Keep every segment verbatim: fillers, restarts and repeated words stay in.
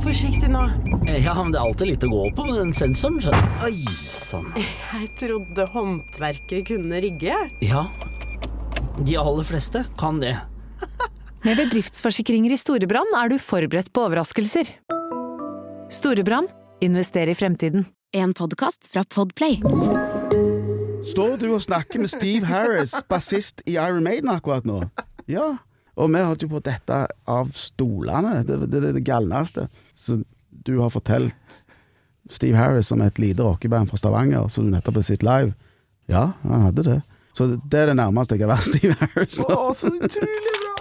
forsiktig nå. Ja, men det er alltid litt å gå på med den sensoren, skjønner. Oi, sånn. Jeg trodde håndverkere kunne rigge. Ja, de aller fleste kan det. Med bedriftsforsikringer i Storebrand er du forberedt på overraskelser. Storebrand, invester i fremtiden. En podcast fra Podplay. Står du og snakker med Steve Harris, bassist i Iron Maiden akkurat nå? Ja, og vi holdt jo på dette av stolene, det er det, det, det galneste. Så du har fortalt Steve Harris som et lite rockeband fra Stavanger, så du nettopp har sett live. Ja, han hadde det. Så det er det nærmeste jeg har vært Steve Harris. Å, så utrolig bra!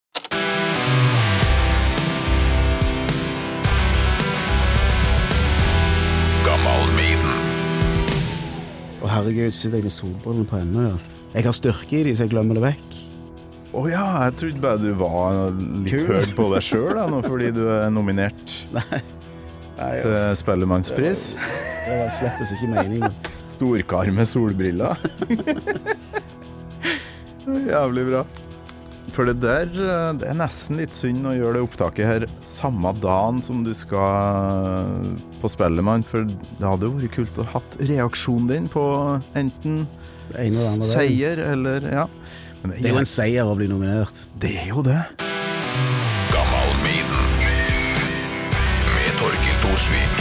Gammal Maiden. Å herregud, sitter jeg med solbrillene på ennå, ja. Jeg har styrke i de, så jeg glemmer det vekk. Åh ja, jeg trodde bare du var litt Kul. høy på deg selv da, nå, fordi du er nominert Nei. Nei, til Spellemannspris. Det var slettes ikke meningen. Storkar med solbriller. Jævlig bra. For det der, det er nesten litt synd å gjøre det opptaket her samme dagen som du skal på Spellemann, for det hadde jo vært kult å ha hatt reaksjonen din på enten Det ene eller andre veien. seier eller, ja. Men Det er jo en seier å bli nominert. Det er jo det. Gammal Maiden. Med Torkel Thorsvik.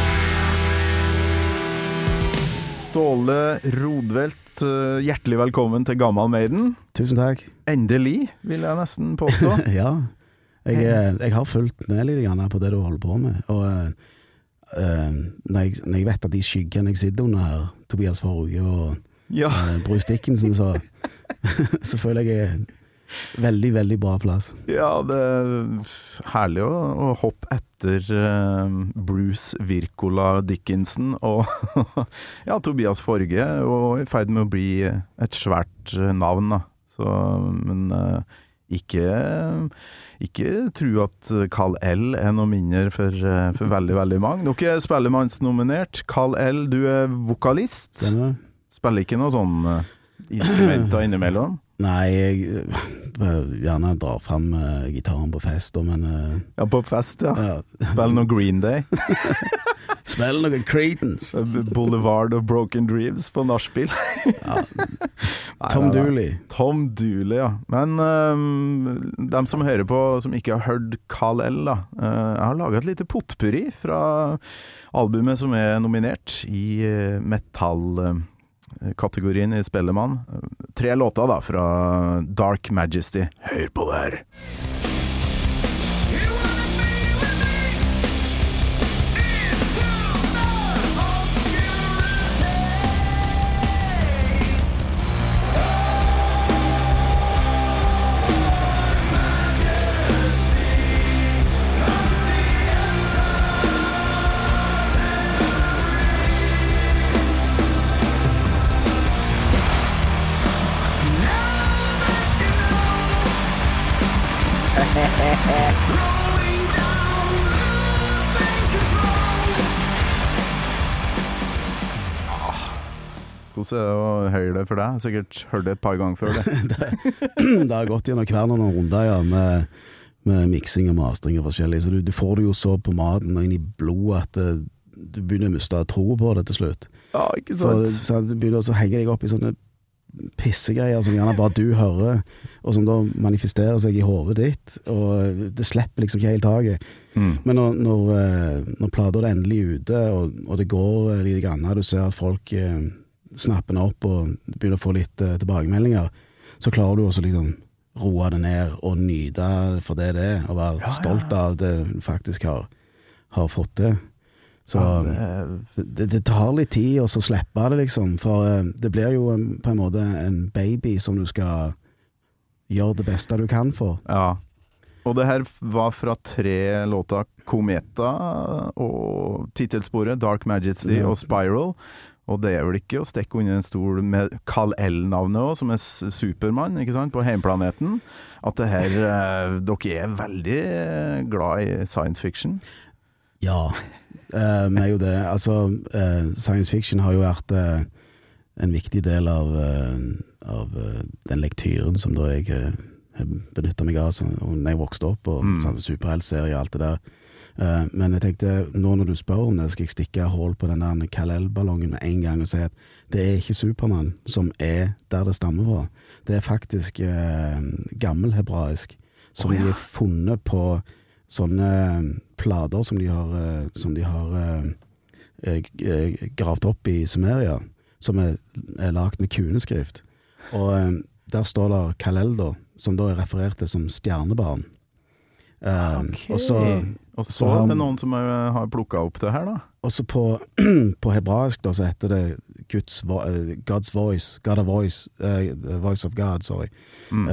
Ståle Rodvelt, hjertelig velkommen til Gammal Maiden. Tusen takk. Endelig, vil jeg nesten påstå. Ja, jeg, jeg har fulgt med litt grann på det du holder på med. Og uh, når, jeg, når jeg vet at de skyggene jeg sitter under her, Tobias Forge og Ja. uh, Bruce Dickinson, så, så føler jeg jeg veldig, veldig bra plass. Ja, det er herlig å, å hoppe etter uh, Bruce Virkola Dickinson og ja, Tobias Forge, og i ferd med å bli et svært navn, da. Så, men uh, ikke, ikke tro at Carl L er noe mindre for, uh, for veldig, veldig mange. Dere er spellemannsnominert. Carl L, du er vokalist. Stemmer? Spiller ikke noe sånn uh, instrumenter innimellom? Nei, jeg uh, gjerne drar frem uh, gitaren på fest, og, men... Uh, Ja, på fest, ja. ja. Spiller noe Green Day. Spiller noe Creedence. Boulevard of Broken Dreams på nachspiel. Ja. Nei, Tom nei, nei. Dooley. Tom Dooley, ja. Men um, dem som hører på, som ikke har hørt Carl L, da. Uh, jeg har laget et lite potpurri fra albumet som er nominert i uh, metal-kategorien i Spellemann. Uh, tre låter da, fra Dark Majesty. Hør på det her! Hvordan er det å høre det for deg? Sikkert hørt det et par ganger før det. Det har gått gjennom hver noen runder, ja, med, med miksing og mastring og forskjellig, så du, du får det jo så på maten og inn i blodet at uh, du begynner å miste tro på det til slutt. Ja, ikke For, sant? så du begynner også å henge deg opp i sånne pissegreier som gjerne bare du hører, og som da manifesterer seg i hovedet ditt, og det slipper liksom ikke helt taget. Mm. Men når, når, uh, når plater er endelig ute, og, og det går uh, litt grann, du ser at folk uh, snapper opp og begynner å få litt uh, tilbakemeldinger, så klarer du også liksom roe det ned og nyte for det det er, og være Ja, ja, ja. stolt av det du faktisk har, har fått til. Så Ja, det, det, det tar litt tid å så slippe det liksom, for uh, det blir jo en, på en måte en baby som du skal gjøre det beste du kan for. ja. Og det her var fra tre låter, Kometa og titelsporet, Dark Majesty Ja. og Spiral. Og det er vel ikke å stekke under en stol med Carl L-navnet også, som er s- Superman, ikke sant, på heimplaneten. At det her, eh, dere er veldig eh, glad i science fiction. Ja, uh, vi er jo det. Altså, uh, science fiction har jo vært uh, en viktig del av, uh, av uh, den lektyren som da jeg uh, benyttet meg av så, når jeg vokste opp, og Mm. sånn, superheltserie og alt det der. Uh, men jeg tenkte, nå når du spør om det, skal jeg stikke hål på den der Kal-El-ballongen med en gang og si at det er ikke Superman som er der det stammer fra. Det er faktisk uh, gammelhebraisk, som oh, ja. de er funnet på sånne plader som de har, uh, som de har uh, uh, gravd opp i Sumeria, som er, er lagt med kuneskrift. Og uh, der står det Kal-El da, som da er referert til som stjernebarn. Uh, okay. Og så, og så, så er det noen som har, har plukket opp det her da. Og så på, på hebraisk da, så heter det Guds, uh, God's voice, God of voice, uh, voice of God, sorry. Mm.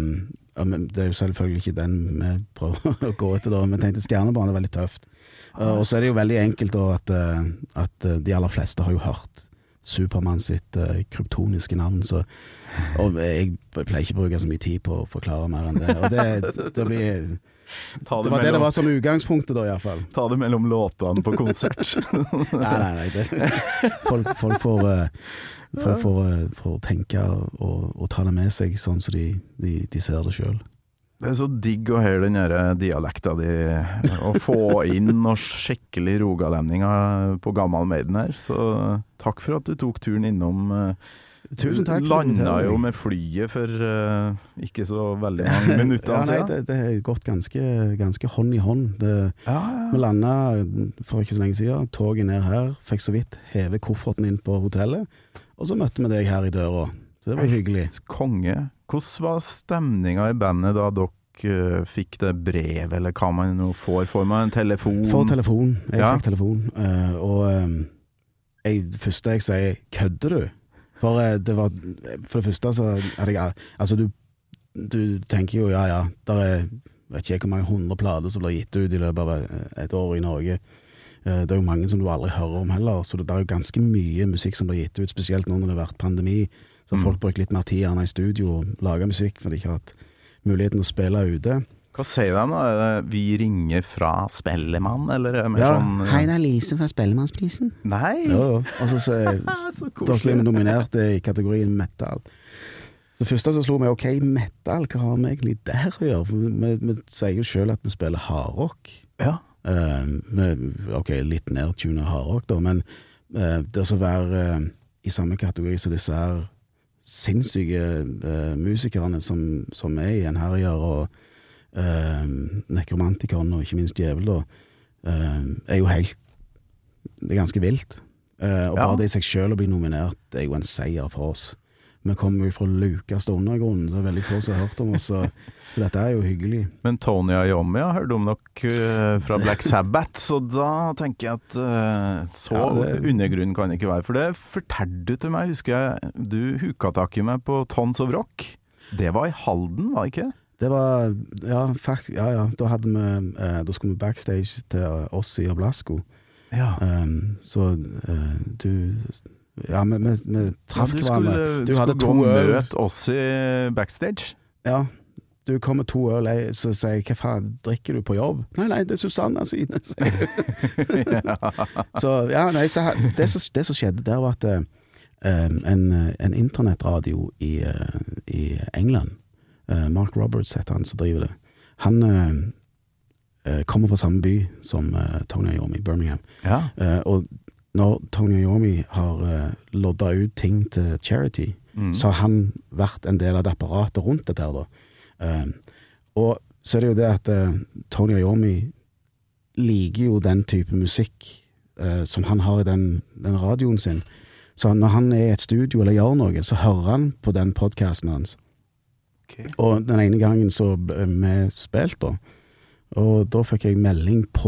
Um, det er jo selvfølgelig ikke den vi prøver å gå etter da, men jeg tenkte stjernebarn er veldig tøft. Uh, og så er det jo veldig enkelt da, at, uh, at de aller fleste har jo hørt Superman sitt uh, kryptoniske navn, så og jeg pleier ikke å bruke så mye tid på å forklare mer enn det. Og det, det blir... Ta det, det var mellom, det det var som utgangspunktet da i hvert fall. Ta det mellom låtene på konsert. nei, nei, nei. Det, folk, folk får, folk får, får tenke og, og ta det med seg sånn så de, de, de ser det selv. Det er så digg å høre den her dialekta di, å få inn noen skikkelig rogalendinger på Gammal Maiden her. Så takk for at du tok turen innom. Tusen takk. Landa jo med flyet for uh, ikke så veldig mange minutter. ja, nei, det, det har gått ganske, ganske hånd i hånd. Det, ja, ja. Vi landet for ikke så lenge siden, toget ned her, fikk så vidt heve kofferten inn på hotellet, og så møtte vi deg her i døra. Så det var hyggelig. Konge. Hvordan var stemninga i bandet da dere uh, fikk det brev, eller hva man nå får? Får man en telefon? Får telefon. Jeg ja. fikk telefon. Uh, og um, jeg, det første jeg sier, kødder du? For det var, for det første så er det, altså du, du tenker jo, ja, ja, der er, vet ikke hvor mange hundre plater som blir gitt ut i løpet av et år i Norge. Det er jo mange som du aldri hører om heller, så det er jo ganske mye musikk som blir gitt ut, spesielt nå når det har vært pandemi, så har folk brukt litt mer tid gjerne i studio og lager musikk, for de ikke har hatt muligheten å spille ute. Hva sier de da? Er det vi ringer fra Spellemann, eller er det mer ja, sånn... Ja, hei, det er Lise fra Spellemannsprisen. Nei! Ja, og så sier dere blir nominert i kategorien metal. Så første så slo vi, ok, metal, hva har vi egentlig der å gjøre? For vi, vi sier jo selv at vi spiller hardrock. Ja. Uh, med, ok, litt nedtunet hardrock da, men uh, det å være uh, i samme kategori som disse her sinnssyke uh, musikerne som, som er i en herjer og Uh, nekromantikeren og ikke minst djevel da, uh, er jo helt det er ganske vilt uh, og ja. Bare det i seg selv å bli nominert er jo en seier for oss. Vi kommer jo fra lukeste undergrunnen, så det er veldig få som har hørt om oss, så, så dette er jo hyggelig. Men Tony Iommi har hørt om nok uh, fra Black Sabbath, så da tenker jeg at uh, så ja, det... undergrunnen kan det ikke være, for det fortalte du til meg, husker jeg du huka tak i meg på Tons of Rock. Det var i Halden, var det ikke? Det var, ja, fakt, ja, ja, da hadde vi, eh, da skulle vi backstage til oss i Oblasko. Ja. Um, så uh, du, ja, vi, vi, vi traff ja, hverandre. Du, du skulle gå og møte oss i backstage? Ja, du kom med to øl, så sier jeg, hva faen, drikker du på jobb? Nei, nei, det er Susanna sine, sier du. ja. Så, ja, nei, så, det, som, det som skjedde der var at uh, en, en internettradio i, uh, i England, Uh, Mark Roberts heter han som driver det. Han uh, uh, kommer fra samme by som uh, Tony Iommi, Birmingham. Ja. Uh, og når Tony Iommi har uh, loddet ut ting til charity, mm. så har han vært en del av det apparatet rundt dette her da. Uh, og så er det jo det at uh, Tony Iommi liker jo den type musikk uh, som han har i den, den radioen sin. Så når han er i et studio eller gjør noe, så hører han på den podcasten hans. Okay. Og den ene gangen så vi spilte da, og da fikk jeg melding på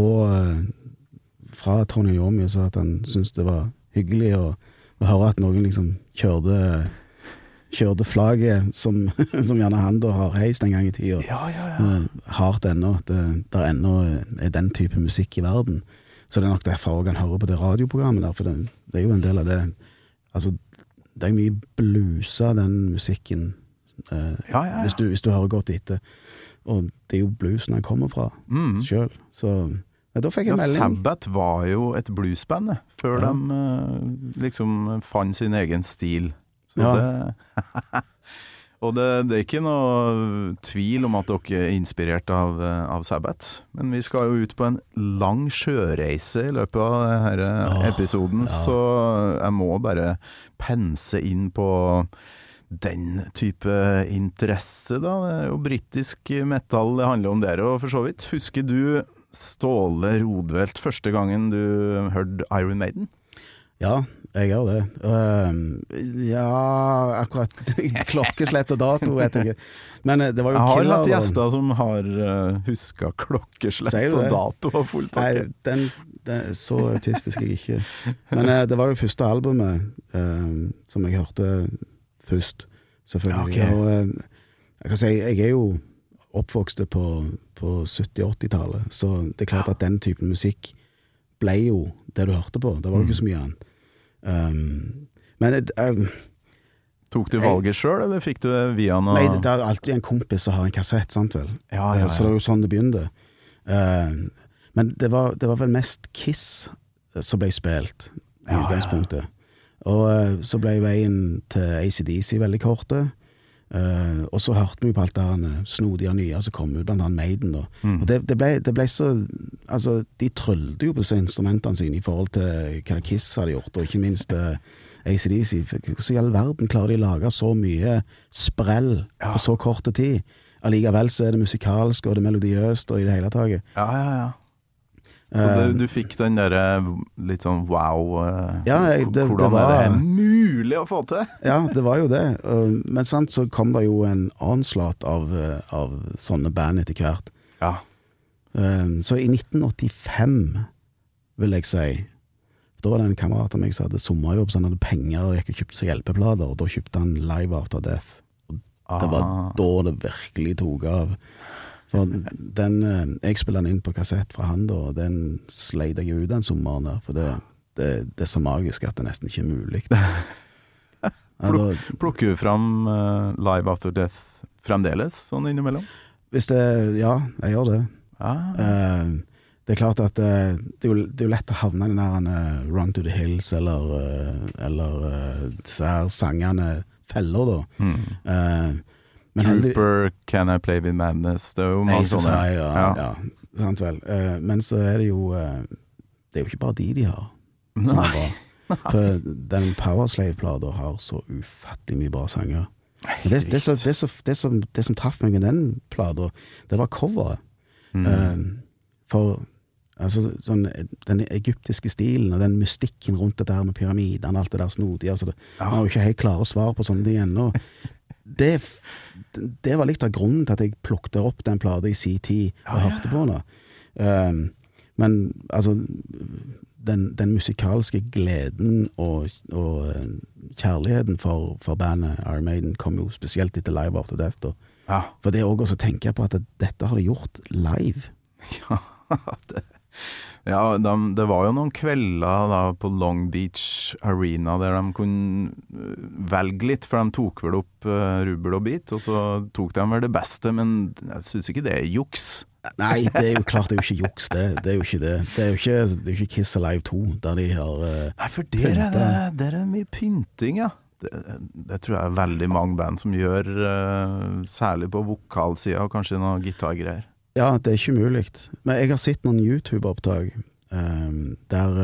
fra Tony Iommi og sa at han syntes det var hyggelig å, å høre at noen liksom kjørte kjørte flagget som, som gjerne han da har heist en gang i tiden. Ja, ja, ja. Hardt ennå, det der ennå er den type musikk i verden. Så det er nok derfor også han hører på det radioprogrammet der, for det, det er jo en del av det. Altså, det er mye blusa den musikken. Uh, ja, ja, ja. Hvis, du, hvis du hører godt etter, og det er jo bluesen han kommer fra mm. selv, så ja, da fikk jeg ja, melding. Sabbath var jo et bluesband før ja. de uh, liksom fant sin egen stil, så ja. det Og det, det er ikke noe tvil om at dere er inspirert av, av Sabbath, men vi skal jo ut på en lang sjøreise i løpet av denne Åh, episoden, ja. så jeg må bare pense inn på den type interesse da. Det er jo britisk metal det handler om der, og for så vidt. Husker du Ståle Rodvelt første gangen du hørte Iron Maiden? Ja, jeg gjør det. Uh, ja, akkurat klokkeslett og dato, vet jeg ikke. Men uh, det var jo jeg har Killer, hatt da. gjester som har uh, husket klokkeslett Sier du og det? dato og fullt pakke. Nei, den, den, så autistisk er jeg ikke. Men uh, det var jo første albumet uh, som jeg hørte først, selvfølgelig. Ja, ok. Og uh, jeg kan si, jeg er jo oppvokst på, på sytti-åtti-tallet, så det er klart at den typen musikk ble jo det du hørte på. Det var jo ikke så mye annet. Um, men um, Tok du valget selv, eller fikk du det via noe? Nei, det er alltid en kompis som har en kassett, sant vel? Ja, ja, ja. Så det var jo sånn det begynte. Uh, men det var, det var vel mest Kiss som ble spilt i Ja, utgangspunktet. Og uh, så ble veien til A C D C veldig korte. Uh, og så hørte vi på alt det her snodige og nye som kom ut, blant annet Maiden da. Mm. Og det, det, ble, det ble så, altså de tryllte jo på disse instrumentene sine i forhold til hva Kiss hadde gjort, og ikke minst uh, A C D C. Hvordan i all verden klarer de å lage så mye sprell Ja. på så kort tid? Allikevel så er det musikalsk og det er melodiøst og i det hele taget. Ja, ja, ja. Så det, du fikk den der litt sånn wow uh, Ja, jeg- det- hvordan det var- er det mulig å få til? Ja, det var jo det. Uh, Men sant, så kom det jo en onslaught av, uh, av sånne band etter hvert. Ja. Uh, Så i nitten åttifem, vil jeg si, da var det en kamerat av meg som hadde sommerjobb, så han hadde penger og gikk og kjøpte seg hjelpeplater, og da kjøpte han Live After Death. Det var Ah. da det virkelig tok av. For den, eh, jeg spiller den inn på kassett fra han da, og den sleit jeg ut den sommeren der, for det, det, det er så magisk at det nesten ikke er mulig. Ja, da, Plukker du fram uh, Live After Death fremdeles, sånn innimellom? hvis det, ja, jeg gjør det. Ja. Eh, det er klart at eh, det, er jo, det er jo lett å havne i den der eh, Run to the Hills, eller, eh, eller eh, disse her sangene feller da. Mm. Eh, men heldig- Trooper, Can I Play With Madness, det er jo mange Ace sånne. High, ja, Ja. ja, sant vel. Eh, men så er det jo eh, det er jo ikke bare de de har som er Nei. bra. For den Powerslave-plata har så ufattelig mye bra sanger. Men Det, det, som- det, som- det, som, det som traff meg med den plata, det var coveret. Mm. Eh, for altså, sånn, den egyptiske stilen og den mystikken rundt det der med pyramidene, alt det der snodige, altså det, Ja. man har jo ikke helt klare svar på sånne ting ennå. Det, f- det var litt av grunnen til at jeg plukte opp den plata i sin tid og Ja, ja, hørte på den. Um, men altså den, den musikalske gleden og, og eh, kjærligheten for, for bandet Iron Maiden kom jo spesielt etter Live After Death. Da. Ja. For det er også å tenke på at dette har de gjort live. Ja, det, ja de, det var jo noen kvelder da på Long Beach Arena der de kunne øh, velge litt, for de tok vel opp uh, rubbel og bit, og så tok de vel det beste, men jeg synes ikke det er juks. Nei, det er jo klart det er jo ikke juks, det. Det er jo ikke det. Det er jo ikke, det er jo ikke Kiss Alive to, der de har uh, Nei, for der er det, der er mye pynting, ja. Det, det tror jeg er veldig mange band som gjør, uh, særlig på vokalsiden, og kanskje noen gitargreier. Ja, det er ikke mulig. Men jeg har sett noen YouTube-opptak um, der,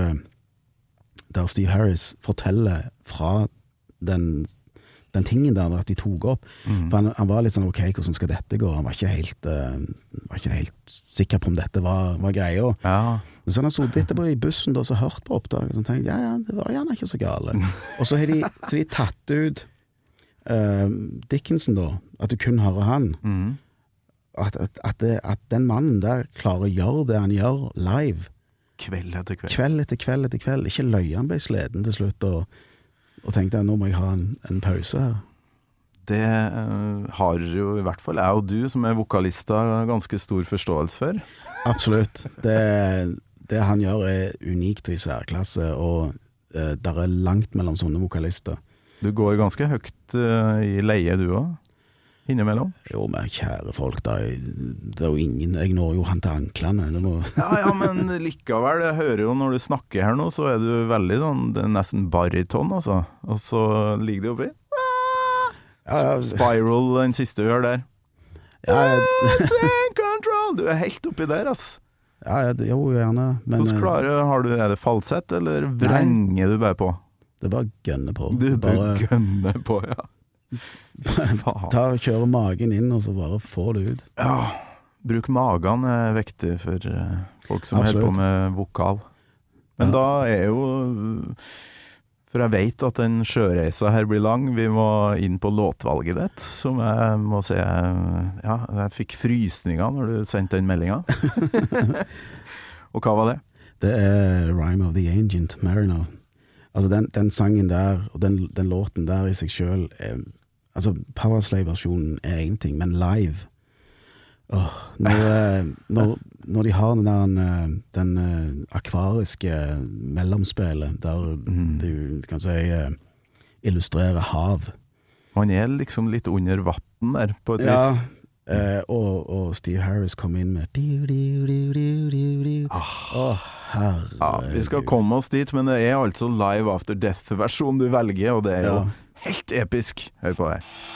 uh, der Steve Harris forteller fra den, den tingen der at de tok opp. Mm. For han, han var litt sånn, ok, hvordan skal dette gå? Han var ikke helt, uh, var ikke helt sikker på om dette var, var greia. Ja. Men så han har sittet etterpå i bussen da, så hørt på opptaket, og så tenkte jeg, ja, ja, det var gjerne ikke så gale. Og så har de, så de tatt ut uh, Dickinson da, at du kun hører han. Mm. At, at, at, det, at den mannen der klarer å gjøre det han gjør live, Kveld etter kveld. kveld etter kveld etter kveld. Ikke løye han ble sleden til slutt, og, og tenkte nå må jeg ha en, en pause her. Det uh, har jo i hvert fall jeg og du, som er vokalister, ganske stor forståelse for. Absolutt. Det, det han gjør er unikt i særklasse, og uh, der er langt mellom sånne vokalister. Du går ganske høyt uh, i leie du også, innimellom. Jo, men kjære folk, det er, det er jo ingen, jeg når jo han til anklene. Det må... Ja, ja, men likevel, jeg hører jo når du snakker her nå, så er du veldig sånn, det er nesten bariton, altså. Og så ligger det oppi. Ja, ja. Spiral, den siste vi har der. Ja, jeg, Control! Du er helt oppi der, ass. ja, jeg, jo, gjerne. Men Hvordan klarer har du, er det falsett, eller vrenger du bare på? det er bare å gønne på. Du bør bare gønne på, ja. ta, kjøre magen inn, og så bare få det ut. Ja, bruk magen er viktig for uh, folk som Absolutt. holder på med vokal. Men Ja. da er jo, for jeg vet at den sjøreisa her blir lang, vi må inn på låtvalget ditt, som jeg må si, ja, jeg fikk frysninger når du sendte den meldingen. Og hva var det? Det er Rime of the Ancient Mariner. Altså den, den sangen der, og den, den låten der i seg selv, er, altså Powerslave-versjonen er en ting, men live, åh, når, eh, når, når de har den der, den eh, akvariske mellomspillet, der Mm. du kan si eh, illustrerer hav. Man er liksom litt under vatten der, på et Ja, vis. eh, og, og Steve Harris kom inn med diu, diu, diu, diu, diu, diu. Åh, herregud. Ja, vi skal komme oss dit, men det er altså Live After Death-versjonen du velger, og det er jo Ja. helt episk. Hør på det.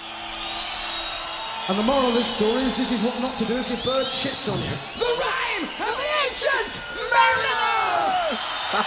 And the moral of this story is this is what not to do if your bird shits on you. The Rime of the Ancient Mariner!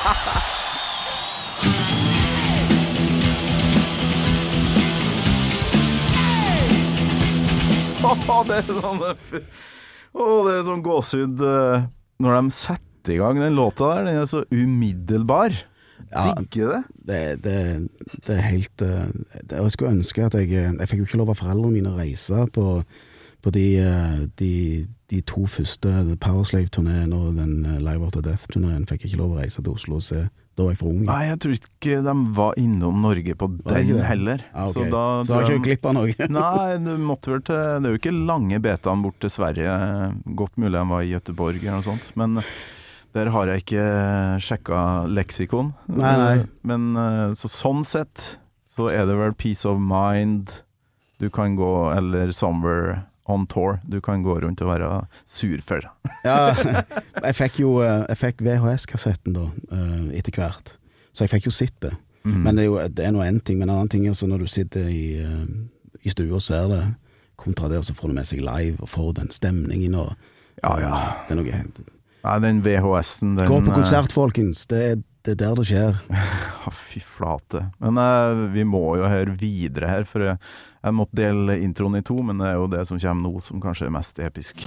Åh, det er sånn Åh, det er sånn gåsehud eh, når de setter i gang den låta der. Den er så umiddelbar. Ja. Digger det. Det, det, det er helt eh, det, Jeg skulle ønske at jeg Jeg fikk jo ikke lov av foreldrene mine å reise på, på de, eh, de, de to første Powerslave-turnéene og den eh, Live After Death-turneen. Fikk jeg ikke lov å reise til Oslo og se. Da var jeg for ung. Nei, jeg tror ikke de var innom Norge på Var det den ikke det? heller. Ja, ok. Så da Så har tror jeg jeg- ikke glipp av noe. Nei, du måtte vel til Det er jo ikke lange betaen bort til Sverige. Godt mulig de var i Göteborg eller noe sånt. Men der har jeg ikke sjekka leksikon. Nei, nei. Men eh, så sånn sett så er det vel Peace of Mind du kan gå, eller Somewhere on Tour. Du kan gå rundt og være sur for. Ja, jeg fikk jo eh, Jeg fikk V H S-kassetten da, eh, etter hvert. Så jeg fikk jo sitt det. Mhm. Men det er jo det er noe en ting, men en annen ting er så når du sitter i, eh, i stua og ser det, kontra det, og så får du med seg live og får den stemningen og Ja, ja. Det er noe helt Nei, den V H S-en den, Gå på eh, konsert, folkens. Det er, det er der det skjer. Ja, fy flate. Men eh, vi må jo høre videre her, for jeg, jeg måtte dele introen i to, men det er jo det som kommer nå som kanskje er mest episk.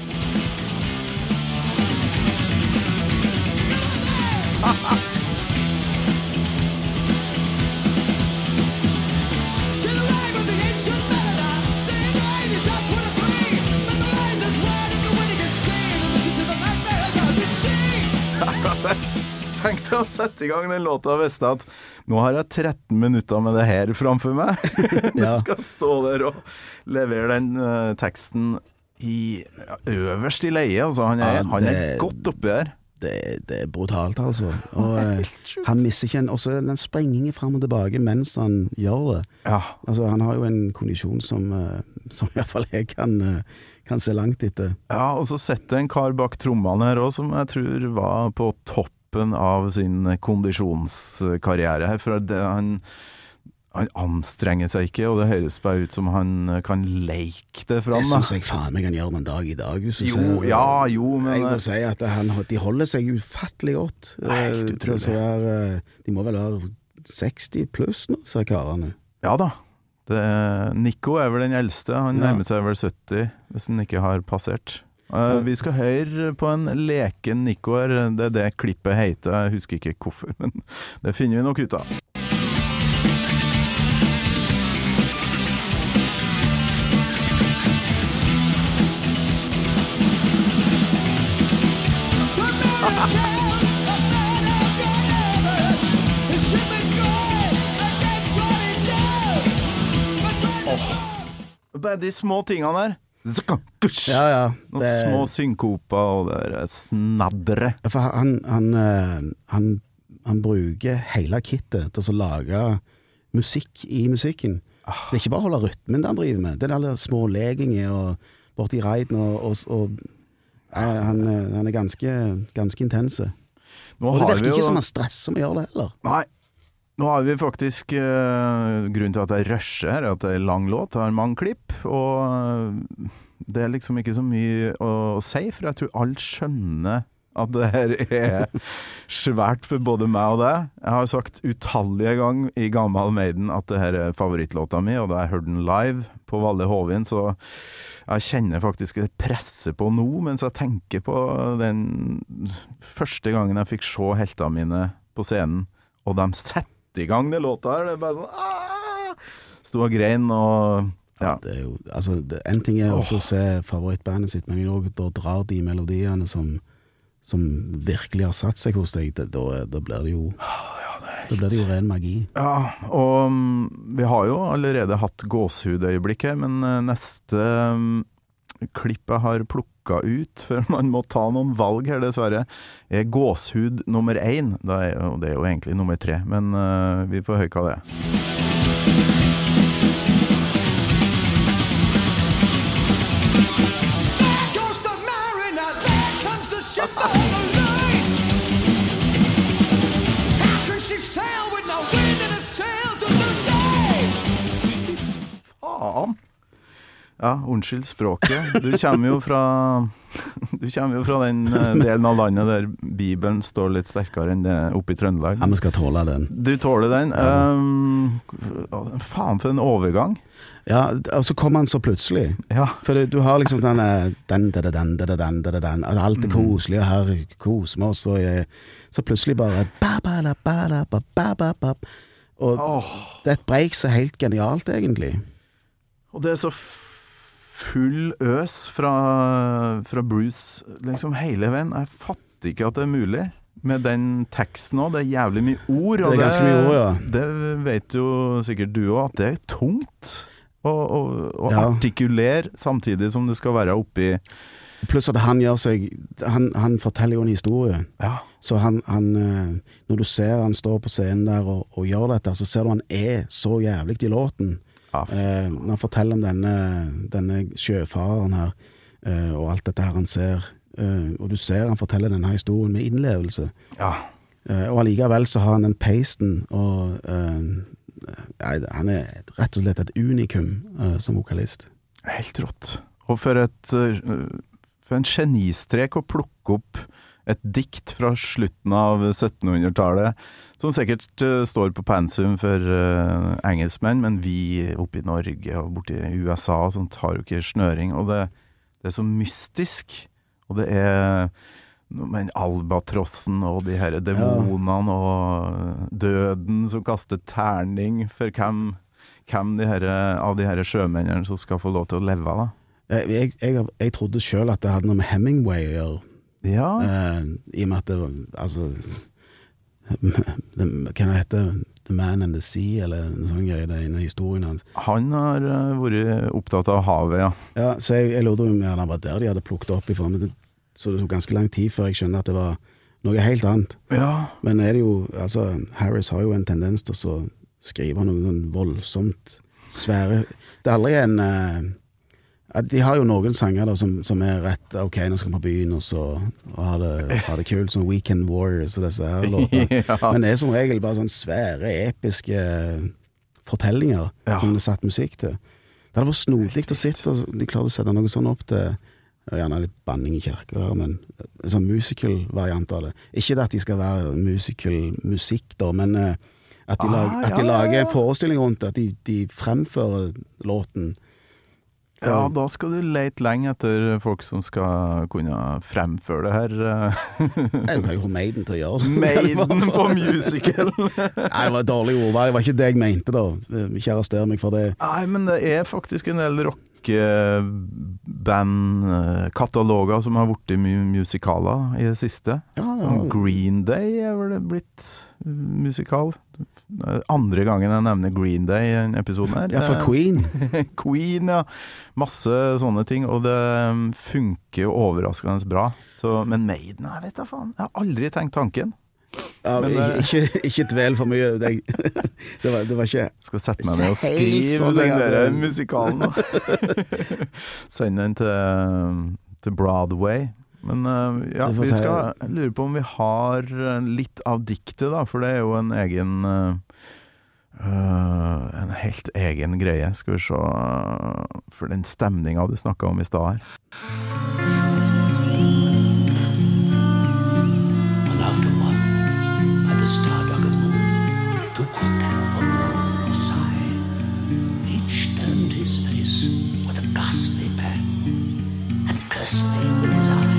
To the Rime of the Ancient Mariner, sing the ladies top twenty-three. But the lines is wide and the winningest scream. And listen to the man there as we sing. Tenkte å sette i gang den låta og visste at nå har jeg tretten minutter med det her framfor meg. Du Ja. skal stå der og levere den eh, teksten i ja, øverst i leie. Altså, han er, Ja, han er det- godt oppi der. Det, det er brutalt, altså. Og eh, han misser ikke en også den springingen fram og tilbake mens han gjør det. Ja, Altså, han har jo en kondisjon som, eh, som i hvert fall jeg kan, eh, kan se langt etter. ja og så setter en kar bak trommene her også, som jeg tror var på toppen av sin kondisjonskarriere her. For det, han, han anstrenger seg ikke, og det høres bare ut som han kan leke det fram. Det da. synes jeg faen meg han gjør den dag i dag. Hvis du Jo, ser, ja, jo, men Jeg må si at han, de holder seg ufattelig godt. Helt Eh, til å så være, eh, De må vel være seksti pluss nå, sier karene. Ja da. Det er, Nico er vel den eldste. Han Ja. nærmer seg vel sytti, hvis han ikke har passert. Uh, vi skal høre på en leken Nico her. Det er det klippet heter. Jeg husker ikke hvorfor, men det finner vi nok ut av. Bare de små tingene der. Zakkush! Ja, ja. Noen det- små synkoper og det der snaddere. Ja, For han, han, eh, han, han bruker hele kittet til å lage musikk i musikken. Det er ikke bare å holde rytmen det han driver med. Det er alle små leginger og borti reiden og, og, og eh, han, eh, han er ganske, ganske intense. Nå Og det har virker vi ikke jo- som han stresser med å gjøre det heller. Nei. Nå har vi faktisk uh, grunnen til at jeg rusher her, at det er lang låt, det har mange klipp, og uh, det er liksom ikke så mye å, å si, for jeg tror alle skjønner at det her er svært for både meg og deg. Jeg har sagt utallige ganger i Gammal Maiden at det her er favorittlåta mi, og da jeg hørte den live på Valle Hovin, så jeg kjenner faktisk det presset på nå, mens jeg tenker på den første gangen jeg fikk se heltene mine på scenen, og de setter i gang det låta her, det er bare sånn aah! Stod og grein, og ja. Det er jo, altså, det, en ting er også å se favorittbandet sitt, men også da drar de melodiene som som virkelig har satt seg hos deg, da, da blir det jo ja, det da blir det jo ren magi. Ja, og um, vi har jo allerede hatt gåshudøyeblikk her, men uh, neste um, klipp jeg har plukket ut, for man må ta noen valg her dessverre, er gåshud nummer én. Det er jo, det er jo egentlig nummer tre, men uh, vi får høre hva det er. Faen. Ja, unnskyld språket. Du kommer jo fra Du kommer jo fra den delen av landet der Bibelen står litt sterkere enn det oppe i Trøndelag. Ja, vi skal tåle den. Du tåler den. Ja. Um, faen for en overgang. Ja, og så kommer han så plutselig. Ja. For du, du har liksom den den, den, den, den, den, den, den. Alt er koselig, og her koser vi oss, og jeg, så plutselig bare ba, ba, da, ba, da, ba, ba, ba, ba. Og oh. det er et break så helt genialt, egentlig. Og det er så full øs fra, fra Bruce, liksom hele veien. Jeg fatter ikke at det er mulig. Med den teksten også, det er jævlig mye ord. Det er ganske mye ord, ja. Det vet jo sikkert du også, at det er tungt å, å, å ja. artikulere samtidig som det skal være oppi. Pluss at han gjør seg, han, han forteller jo en historie. Ja. Så han, han, når du ser han står på scenen der og, og gjør dette, så ser du han er så jævlig i låten. Ja. Eh, når han forteller om denne, denne sjøfareren her, eh, og alt dette her han ser, eh, og du ser han forteller denne historien med innlevelse. Ja. Eh, og allikevel så har han den pasten, og eh, ja, han er rett og slett et unikum eh, som vokalist. Helt rått. Og for et for en genistrek å plukke opp et dikt fra slutten av syttenhundretallet, som sikkert uh, står på pensum for uh, engelskmenn, men vi oppe i Norge og borte i U S A og sånt har jo ikke snøring, og det, det er så mystisk, og det er men albatrossen og de her demonene ja. og døden som kaster terning for hvem, hvem de her, av de her sjømennene som skal få lov til å leve da. Jeg, jeg, jeg trodde selv at det hadde noe med Hemingway å gjøre. Ja. Eh, I og med at det var, altså, hva heter det? The Man and the Sea, eller noe sånt greier, det er en av historien hans. Han har uh, vært opptatt av havet, ja. Ja, så jeg, jeg lurte om ja, det var der de hadde plukket opp ifra, men det, så det tok ganske lang tid før jeg skjønner at det var noe helt annet. Ja. Men er det jo, altså, Harris har jo en tendens til å skrive noe sånn voldsomt svære. Det er aldri en... Uh, de har jo noen sanger da, som, som er rett, ok, nå skal vi på byen og så og ha, det, ha det kult, sånn Weekend Warriors og disse her låter. Ja. Men det er som regel bare sånn svære, episke fortellinger ja. som det er satt musikk til. Det hadde vært snodig å sitte, og de klarte å sette noe sånn opp til, gjerne litt banning i kirker, men en sånn musical-variant av det. Ikke det at de skal være musical-musikk da, men at de, lag, ah, ja, at de lager en forestilling rundt det, at de, de fremfører låten. Ja, da skal du lete lenge etter folk som skal kunne fremføre det her. Nei, du kan jo få Maiden til å gjøre det. Maiden på musical. Nei, det var et dårlig ord. Det var ikke det jeg mente da. Ikke arrester meg for det. Nei, men det er faktisk en del rockeband-kataloger som har vært i musikaler i det siste. Ja, ja. Green Day er vel det blitt musikal. Andre gangen jeg nevner Green Day i en episode her. Ja, for Queen. Queen, ja. Masse sånne ting, og det funker jo overraskende bra. Så, men Maiden, jeg vet da faen. Jeg har aldri tenkt tanken. Ja, men, ikke, ikke, ikke dvel for mye. Det, det, var, det var ikke... Skal sette meg ned og skrive sånn, den der musikalen. Send den til, til Broadway. Men uh, ja, Det får vi ta- skal lure på om vi har uh, litt av diktet da, for det er jo en egen uh, uh, en helt egen greie. Skal vi se uh, for den stemninga du snakket om i stad her. And after one, by the star-duggered moon, took hotel for groan or sigh. Each turned his face with a ghastly pang, and cursed me with his eye.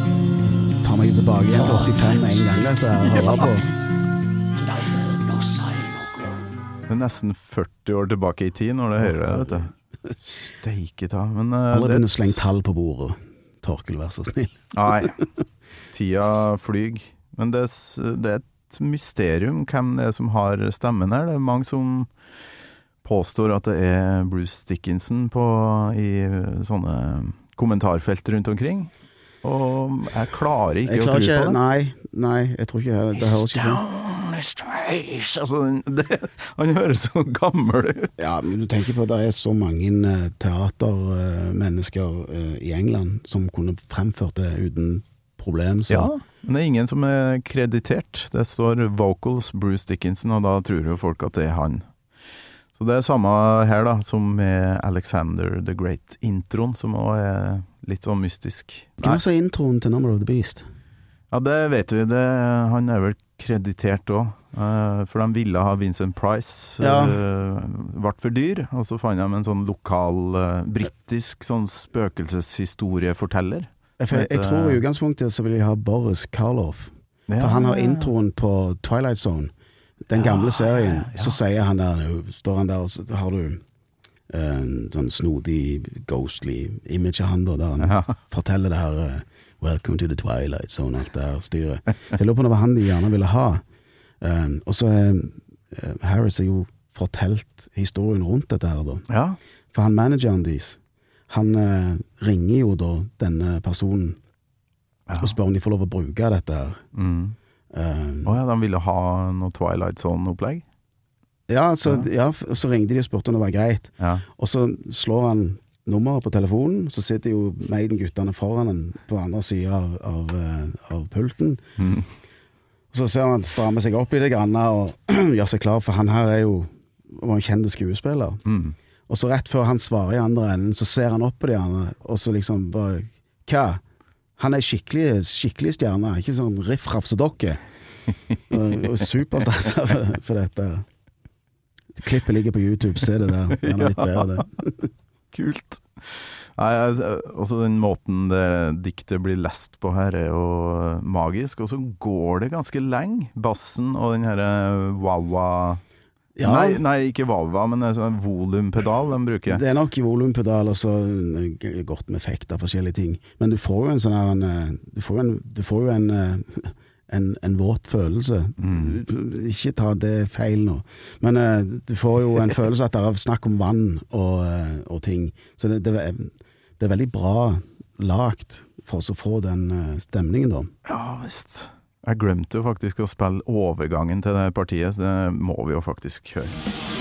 Ta meg tilbake igjen til åttifem med en gang, dette her, hører på. And I heard no sigh nor groan. Det er nesten førti år tilbake i tid når du hører det, vet du. Steike ta. Men uh, Aldri det- begynne å slenge tall på bordet. Torkel, vær så snill. Nei, tida flyg. Men det, er s- det er et mysterium hvem det er som har stemmen her. Det er mange som påstår at det er Bruce Dickinson på, i sånne kommentarfelt rundt omkring. Og jeg klarer ikke Jeg å klarer tro ikke, på det. nei, nei, jeg tror ikke, det høres ikke sånn. Mister Hayes, altså, det, han høres så gammel ut. Ja, men du tenker på at det er så mange eh, teatermennesker eh, i England som kunne fremført det uten problem, så Ja, men det er ingen som er kreditert. Det står vocals Bruce Dickinson, og da tror jo folk at det er han. Så det er samme her da, som med Alexander the Great-introen, som også er litt sånn mystisk. Hva er introen til Number of the Beast? Ja, det vet vi. Det, han er vel kreditert også. Uh, for de ville ha Vincent Price. Ja. Uh, vart for dyr. Og så fant de en sånn lokal, uh, brittisk sånn spøkelseshistorieforteller. Jeg, jeg, jeg tror i utgangspunktet så vil jeg ha Boris Karloff. For han har introen på Twilight Zone. Den gamle serien. ja, ja. Så sier han der, står han der, og så har du en sånn snodig, ghostly image av han da, der han Ja. forteller det her eh, Welcome to the Twilight Zone, alt det her styret. Så jeg lurer på om det var han de gjerne ville ha. Um, og så er uh, Harris har jo fortalt historien rundt dette her da. Ja. For han manageren deres, han uh, ringer jo da denne personen Ja. og spør om de får lov å bruke dette her. Mm. Um, Å ja, de ville ha noe Twilight Zone-opplegg? ja, så, ja, f- så ringte de og spurte om det var greit. Ja. Og Og så slår han nummeret på telefonen, så sitter jo Maiden-guttene foran han på andre siden av, av, eh, av pulten. Mm. Og så ser han stramme seg opp i det grann og gjør seg klar, for han her er jo var en kjent skuespiller. Mm. Og så rett før han svarer i andre enden, så ser han opp på de andre, og så liksom bare, hva? Han er skikkelig, skikkelig stjerne, ikke sånn riff-rafsedokke. og, og superstar for, for dette. Klippet ligger på YouTube, se det der. Den er litt bedre det. Kult. Nei, altså, også den måten det diktet blir lest på her er jo magisk, og så går det ganske lenge. Bassen og den her wawa... Ja. Nei, nei, ikke wawa, men en sånn volumpedal de bruker. Det er nok volumpedal og så eh, godt med effekt av forskjellige ting. Men du får jo en sånn her en, eh, du får jo en, du får jo en, eh, en, en våt følelse. Mm. Du- Ikke ta det feil nå. Men eh, du får jo en følelse at det er snakk om vann og, eh, og ting. Så det, det, er, det er veldig bra lagt for oss å få den eh, stemningen da. Ja, visst. Jeg glemte jo faktisk å spille overgangen til det partiet, så det må vi jo faktisk høre.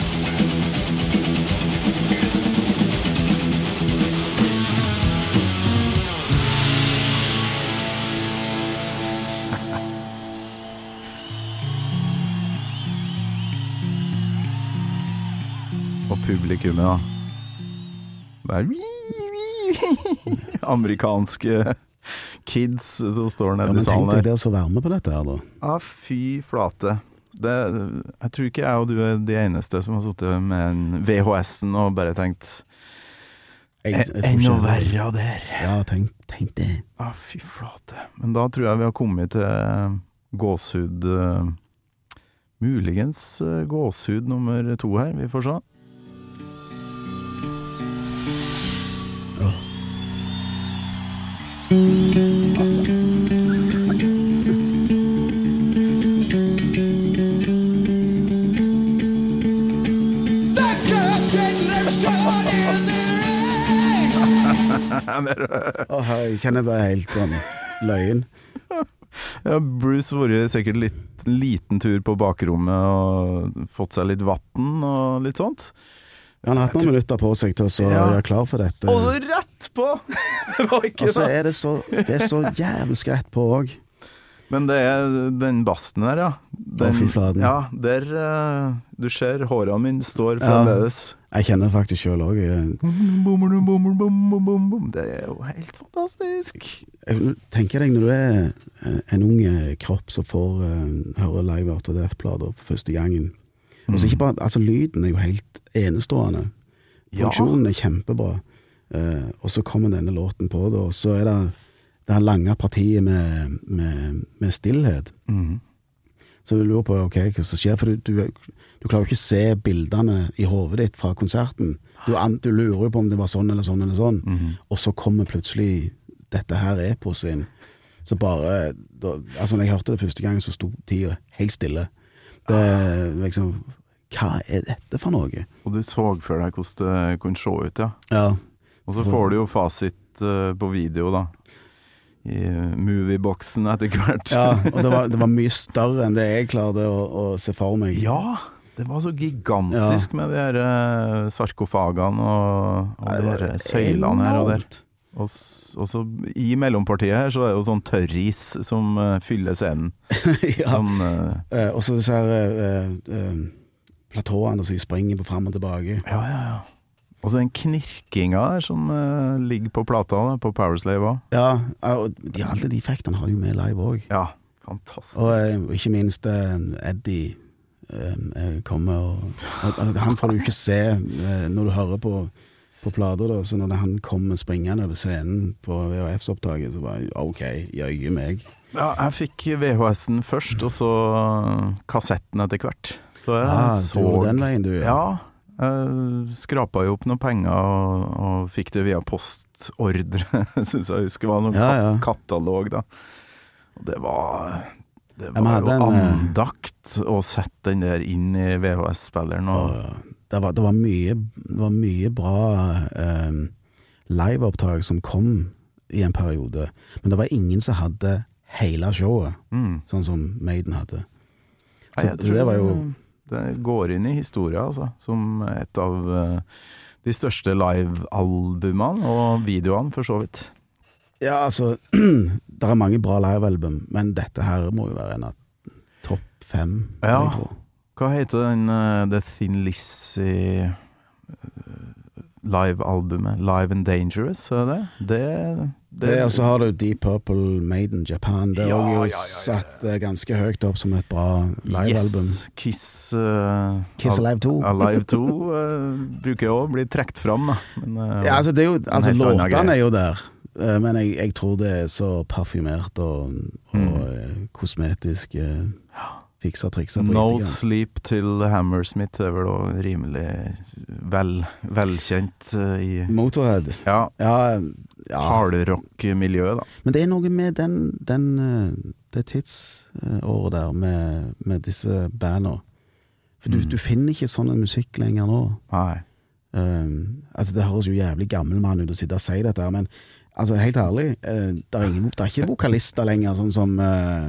Og publikummet da. Bare amerikanske kids som står Ja, nede men i salen tenk deg der. det å være med på dette her da. Ja, fy flate. Det, jeg tror ikke jeg og du er de eneste som har suttet med en V H S-en og bare tenkt Jeg- jeg tror Enda ikke- verre av der. Ja, tenk, tenk det. Ja, fy flate. Men da tror jeg vi har kommet til gåshud eh, muligens eh, gåshud nummer to her. Vi får se. That girl said never shot in their eyes. Åh, jeg kjenner bare helt sånn løyen. Ja, Bruce har vært sikkert litt liten tur på bakrommet og fått seg litt vatten og litt sånt. Han har hatt noen minutter på seg til å så Ja. gjøre klar for dette. Og så rett rett på! Det var ikke Og så det. er det så, det er så jævlig rett på også. Men det er den basten der, ja. Den, Å, fy fladen. Ja, der uh, du ser hårene mine står fremdeles. Jeg kjenner det faktisk selv også. Det er jo helt fantastisk. Jeg tenker deg når du er en ung kropp som får uh, høre Live After Death-plater for første gangen. Og så ikke bare, altså lyden er jo helt enestående. Produksjonen er kjempebra. Uh, og så kommer denne låten på det, og så er det det her lange partiet med, med, med stillhet. Mm. Så du lurer på, ok, hva som skjer, for du, du, du klarer jo ikke se bildene i hovedet ditt fra konserten. Du, an, du lurer jo på om det var sånn eller sånn eller sånn. Mm. Og så kommer plutselig dette her epos inn. Så bare, da, altså når jeg hørte det første gang, så stod tida helt stille. Det liksom, hva er dette for noe? Og du så for deg hvordan det kunne se ut, ja. Ja. Og så får du jo fasit uh, på video da. I movieboksen etter hvert. Ja, og det var, det var mye større enn det jeg klarte å, å se for meg. Ja, det var så gigantisk ja. Med de her uh, sarkofagene og, og de her søylene her og der. Og, og så i mellompartiet her så er det jo sånn tørris som uh, fyller scenen. Ja, sånn, uh, uh, og så disse her uh, uh, platåene som springer på frem og tilbake. Ja, ja, ja. Og så den knirkinga der som uh, ligger på plata da, på Powerslave også. Ja, og de, alle de effektene har de jo med live også. Ja, fantastisk. Og uh, ikke minst uh, Eddie uh, kommer og, og, og han får du ikke se uh, når du hører på, på plater da, så når han kommer springende over scenen på V H F-opptaket, så var jeg, ok, jøye meg. Ja, jeg fikk V H S-en først, og så kassetten etter hvert. Så jeg ah, så... du gjorde den veien du, ja. Ja. Jeg skrapet jo opp noen penger og, og fikk det via postordre, synes jeg husker, det var noen ja, ja. katalog da. Og det var, det var ja, jo den, andakt å sette den der inn i V H S-spilleren. Og... Det, var, det, var mye, det var mye bra eh, liveopptak som kom i en periode, men det var ingen som hadde hele showet, mm. sånn som Maiden hadde. Så ja, det var jo... Det går inn i historien, altså, som et av uh, de største live-albumene og videoene, for så vidt. Ja, altså, det er mange bra live-album, men dette her må jo være en av topp fem, ja. jeg tror. Hva heter den uh, The Thin Lizzy uh, live-albumet? Live and Dangerous, er det? Det... Det, det, og så har du Deep Purple, Maiden, Japan. Det er ja, jo ja, ja, ja. satt uh, ganske høyt opp som et bra live-album. Yes, Kiss uh, Kiss Alive to Alive to uh, bruker jo å bli trekt fram da. Men, uh, ja, altså, det er jo, altså låtene er jo der, uh, men jeg, jeg tror det er så parfymert og, og mm. uh, kosmetisk uh, fiksa triksa på No riktige. Sleep til Hammersmith er vel også rimelig vel, velkjent uh, i Motorhead. Ja, ja Ja. hardrock-miljø da. Men det er noe med den, den det tidsåret der med, med disse bandene. For du, mm. du finner ikke sånn musikk lenger nå. Nei. Um, altså det høres jo jævlig gammel mann ut å sitte og si dette, men altså helt ærlig, uh, det, er ingen, det er ikke vokalister lenger, sånn som uh,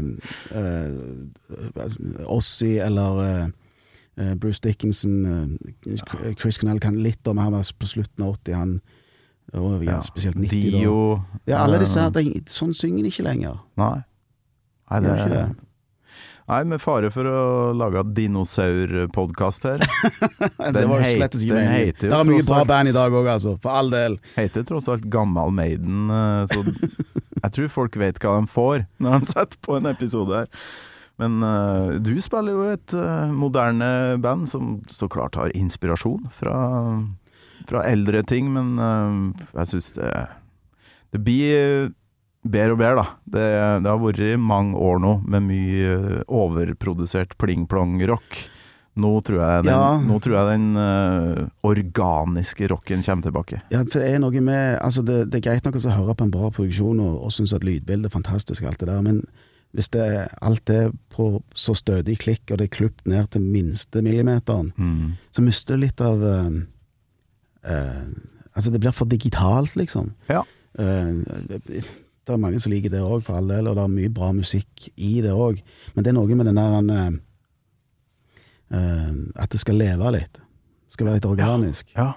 uh, Ozzy eller uh, uh, Bruce Dickinson, uh, Chris Cornell kan litt om, han var på slutten av åtti, han og ja, spesielt nitti Dio, da. Ja, alle disse her, det, sånn synger ikke lenger. Nei. Nei, det er ikke det. Nei, med fare for å lage dinosaur-podcast her. Det var jo slett ikke meningen. Det er mye bra band i dag også, altså, for all del. Heter tross alt Gammal Maiden, så jeg tror folk vet hva de får når de setter på en episode her. Men uh, du spiller jo et uh, moderne band som så klart har inspirasjon fra... fra eldre ting, men uh, jeg synes det, det blir bedre og bedre da. Det, det har vært mange år nå med mye overprodusert pling-plong-rock. Nå tror jeg den, ja. nå tror jeg den uh, organiske rocken kommer tilbake. Ja, for det er noe med, altså det, det er greit nok å høre på en bra produksjon og, og synes at lydbildet er fantastisk alt det der, men hvis det alt er på så stødig klikk og det er klupt ned til minste millimeteren, mm. så mister det litt av... Uh, Uh, altså det blir for digitalt liksom ja. uh, det er mange som liker det også for all del, og det er mye bra musikk i det også, men det er noe med den der uh, uh, at det skal leve litt, det skal være litt organisk ja. Ja.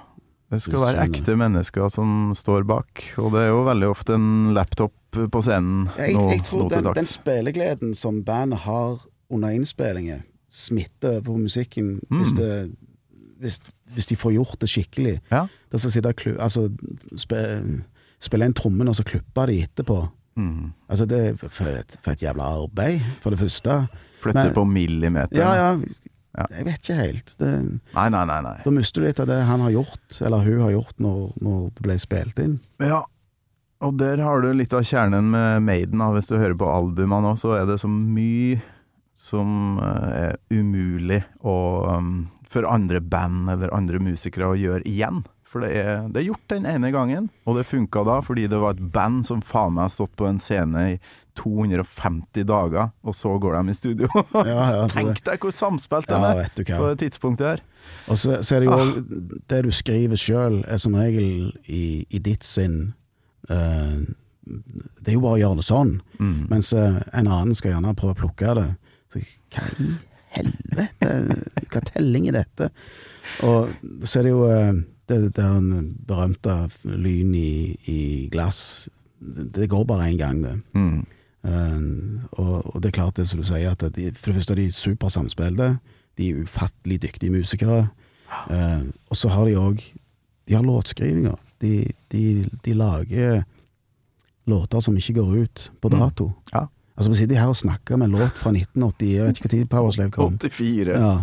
Det skal være ekte mennesker som står bak, og det er jo veldig ofte en laptop på scenen Jeg, nå, jeg tror nå til den, den dags. spillegleden som bandet har under innspillinger, smitter på musikken Mm. hvis, det, hvis, hvis de får gjort det skikkelig. Ja. Det skal sitte og klu, altså, spe, spille en trommen og så kluppe de etterpå. Mm. Altså det er for et, for et jævla arbeid, for det første. Flytter Men- på millimeter. Ja, ja, Ja. jeg vet ikke helt. Det, Nei, nei, nei, nei. da mister du litt av det han har gjort, eller hun har gjort når, når det ble spilt inn. Ja, og der har du litt av kjernen med Maiden, da. Hvis du hører på albumene også, så er det så mye som eh, er umulig å, um, for andre band eller andre musikere å gjøre igjen. For det er, det er gjort den ene gangen, og det funket da fordi det var et band som faen meg har stått på en scene i to hundre og femti dager, og så går de i studio. Ja, ja, så Tenk det- deg hvor samspilt de Ja, er vet du hva. på det tidspunktet her. Og så, så er det jo Ah. også, det du skriver selv er som regel i, i ditt sinn. eh, det er jo bare å gjøre det sånn, Mm. mens eh, en annen skal gjerne prøve å plukke det. Så hva i helvete? Hva telling er dette? Og så er det jo eh, det, det er en berømte lyn i, i glass. Det, det går bare en gang, det. Mm. Uh, og, og det er klart det som du sier, at de, for det første er de super samspilte, de er ufattelig dyktige musikere, uh, og så har de også, de har låtskrivinger, de, de, de lager låter som ikke går ut på dato. Mm. Ja. Altså vi sitter her og snakker med en låt fra nitten åtti, jeg vet ikke hva tid Powerslave kom. åttifire. Ja.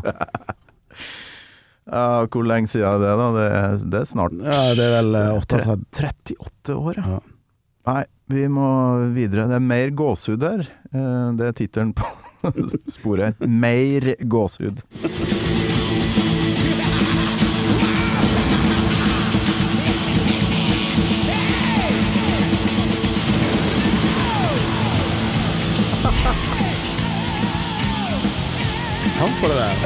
Ja, hvor lenge siden er det da? Det er, det er snart ja, det er vel uh, tre- tretti trettiåtte år, ja. Ja. Nei, vi må videre. Det er mer gåsehud der. Eh, Det er titelen på sporet. Mer gåsehud. Hør på det der.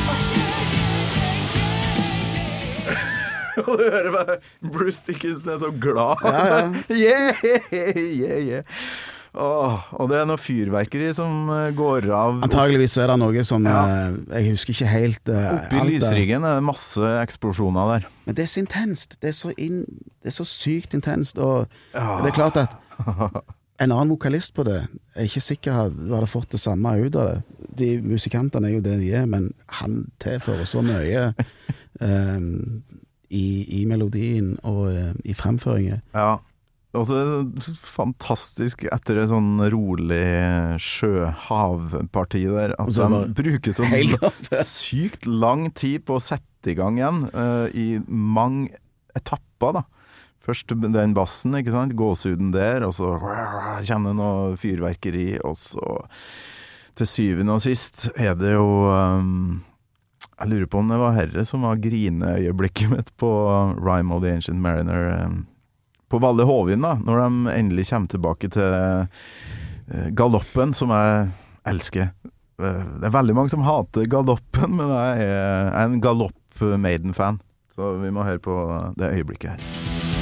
Og du hører bare Bruce Dickinson er så glad. Ja, ja. Yeah, yeah, yeah. Åh, og det er noe fyrverkeri som eh, går av. Antageligvis er det noe som, Ja. uh, jeg husker ikke helt uh, Oppe i lysriggen er det masse eksplosjoner der. Men det er så intenst, det er så, inn, det er så sykt intenst, og Ja. det er klart at en annen vokalist på det er ikke sikker at du hadde fått det samme ut av det. De musikantene er jo det de er, men han tilfører så mye um, i, i melodien og uh, i fremføringen. Ja, og så er det fantastisk etter et sånn rolig sjøhavparti der, at Og så de bare bruker så helt sykt lang tid på å sette i gang igjen, eh, i mange etapper da. Først den bassen, ikke sant, gåsehuden der, og så kjenner noe fyrverkeri, og så til syvende og sist er det jo, um, jeg lurer på om det var herre som var grineøyeblikket mitt på Rime of the Ancient Mariner, um, på Valle Hovin da, når de endelig kommer tilbake til uh, galoppen, som jeg elsker. Uh, det er veldig mange som hater galoppen, men jeg er, jeg er en galopp-Maiden-fan, så vi må høre på det øyeblikket her.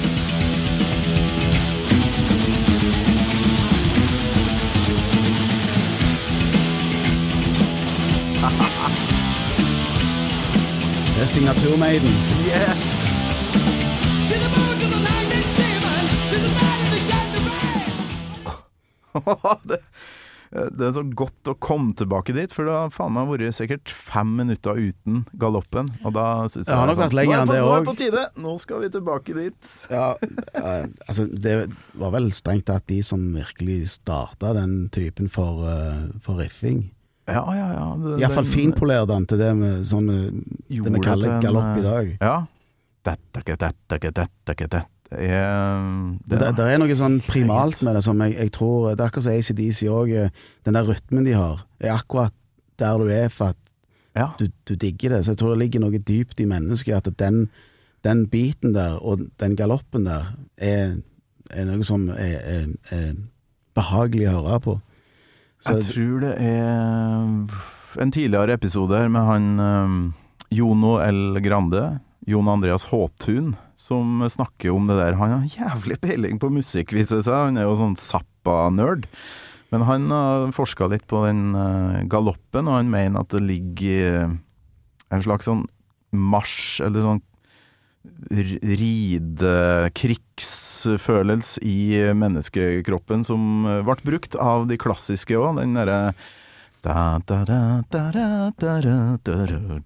Det er signaturmeiden. Yes! See the moon to the lightning seaman, see the man in the stand to raise. det, det er så godt å komme tilbake dit, for det har faen meg vært sikkert fem minutter uten galoppen, og da synes jeg Det har nok sånn, vært lenger nå er enn på- det Nå er også. det på tide, nå skal vi tilbake dit. Ja, eh, altså det var vel strengt tatt de som virkelig startet den typen for, eh, for riffing. Ja, ja, ja. Det, I hvert fall den- finpolerte den til det med sånn eh, det gjorde vi kaller til en, galopp i eh, dag. Ja. Dette, ikke dette, ikke dette, ikke dette. Det er, Det, det, det er noe sånn primalt med det som jeg, jeg tror, det er akkurat som A C D C også, den der rytmen de har, er akkurat der du er for at ja. du, du digger det. Så jeg tror det ligger noe dypt i mennesket, at den, den biten der, og den galoppen der, er, er noe som er, er, er behagelig å høre på. Så, Jeg tror det er en tidligere episode her med han um, Jono L. Grande, Jon Andreas Håtun, som snakker om det der. Han har jævlig peiling på musikk, viser seg. Han er jo sånn Zappa-nerd. Men han har forsket litt på den uh, galoppen, og han mener at det ligger uh, en slags sånn marsj, eller sånn ride krigsfølelse i menneskekroppen som ble brukt av de klassiske også, den der da da da da da da da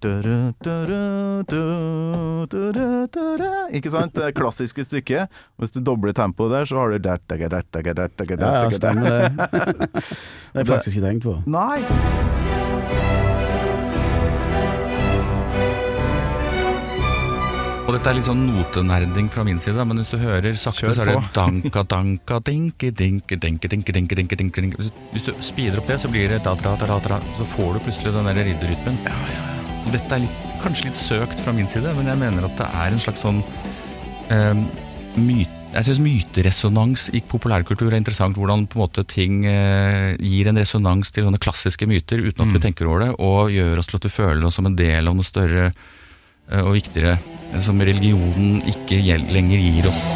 da ikke sant? Det klassiske stykket. Hvis du dobler tempoet der, så har du da da da da da da da da. Ja, stemmer det. Det har jeg faktisk ikke tenkt på. Nei. Og dette er litt sånn notenerding fra min side, men hvis du hører sakte, så er det danka, danka, dinke, dinke, dinke, dinke, dinke, dinke, dinke, dinke. Hvis du speeder opp det, så blir det da, da, da, da, da, så får du plutselig den der ridderrytmen. Ja, ja, ja. Og dette er litt, kanskje litt søkt fra min side, men jeg mener at det er en slags sånn um, myte. Jeg synes myteresonans i populærkultur er interessant, hvordan på en måte ting uh, gir en resonans til sånne klassiske myter, uten at mm. vi tenker over det, og gjør oss til at du føler oss som en del av noe større uh, og viktigere, som religionen ikke lenger gir oss.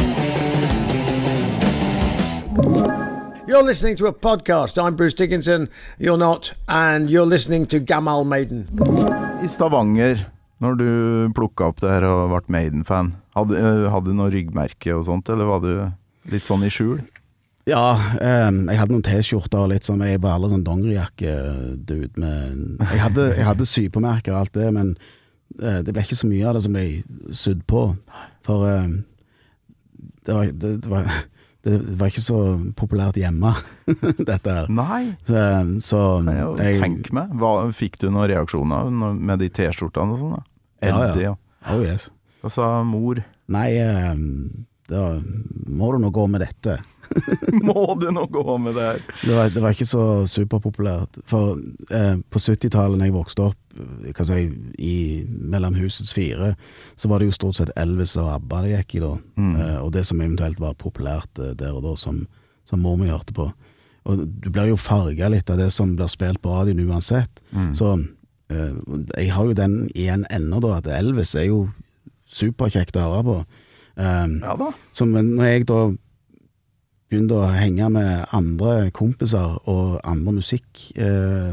You're listening to a podcast. I'm Bruce Dickinson. You're not. And you're listening to Gamal Maiden. I Stavanger, når du plukket opp det her og ble Maiden-fan, hadde, hadde du noe ryggmerke og sånt, eller var du litt sånn i skjul? Ja, um, jeg hadde noen t-skjorter og litt sånn, jeg var alle sånn dongerijakke-dude med, jeg hadde, jeg hadde sypemerker og alt det, men uh, det ble ikke så mye av det som ble sydd på, for uh, det var... Det, det var Det var ikke så populært hjemme, dette her. Nei. Så, så jeg, tenk meg, hva, fikk du noen reaksjoner med de t-skjortene og sånn da? Ja, ja. Oh, yes. Hva sa mor? Nei, da må du nå gå med dette. Må du nå gå med det her? Det var, det var ikke så superpopulært. For eh, på syttitallet når jeg vokste opp, kan si, i mellom husets fire, så var det jo stort sett Elvis og ABBA det gikk i da. Mm. Eh, og det som eventuelt var populært eh, der og da, som, som mor mi hørte på. Og du blir jo farget litt av det som blir spilt på radioen uansett. Mm. Så eh, jeg har jo den igjen enda da, at Elvis er jo superkjekt å høre på. Eh, ja da. Så når jeg da begynte å henge med andre kompiser og andre musikkstiler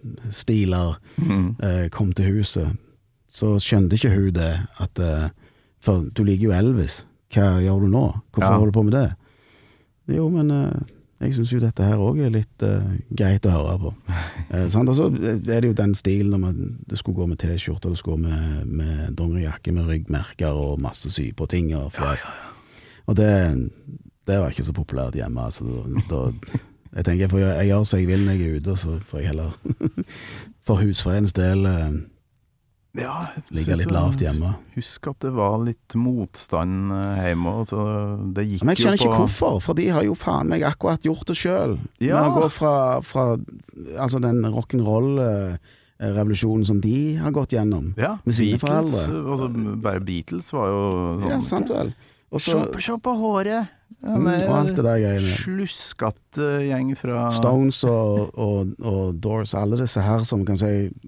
eh, mm. eh, kom til huset, så skjønte ikke hun det at, eh, for du liker jo Elvis, hva gjør du nå? Hvorfor ja. Holder du på med det? Jo, men eh, jeg synes jo dette her også er litt eh, greit å høre på. Eh, sant? Og så er det jo den stilen om at du skulle gå med t-skjorte, du skulle gå med, med dongerijakke med ryggmerker og masse sy på ting og fjes. Ja, ja, ja. Og det Det var ikke så populært hjemme, altså, da, da, jeg tenker, for jeg, jeg gjør så jeg vil når jeg er ute, så får jeg heller for husfredens del eh, ja, ligge litt lavt hjemme. Husk at det var litt motstand hjemme, så det gikk jo på... Men jeg skjønner ikke hvorfor, for de har jo faen meg akkurat gjort det selv. Ja. Når jeg går fra, fra altså den rock'n'roll revolusjonen som de har gått gjennom ja, med sine Beatles, foreldre. Altså, bare Beatles var jo sånn... Ja, sant vel. Se på håret. Ja, mm, og alt det der greiene. Sluskatte gjeng fra Stones og, og, og Doors, alle disse her som kan si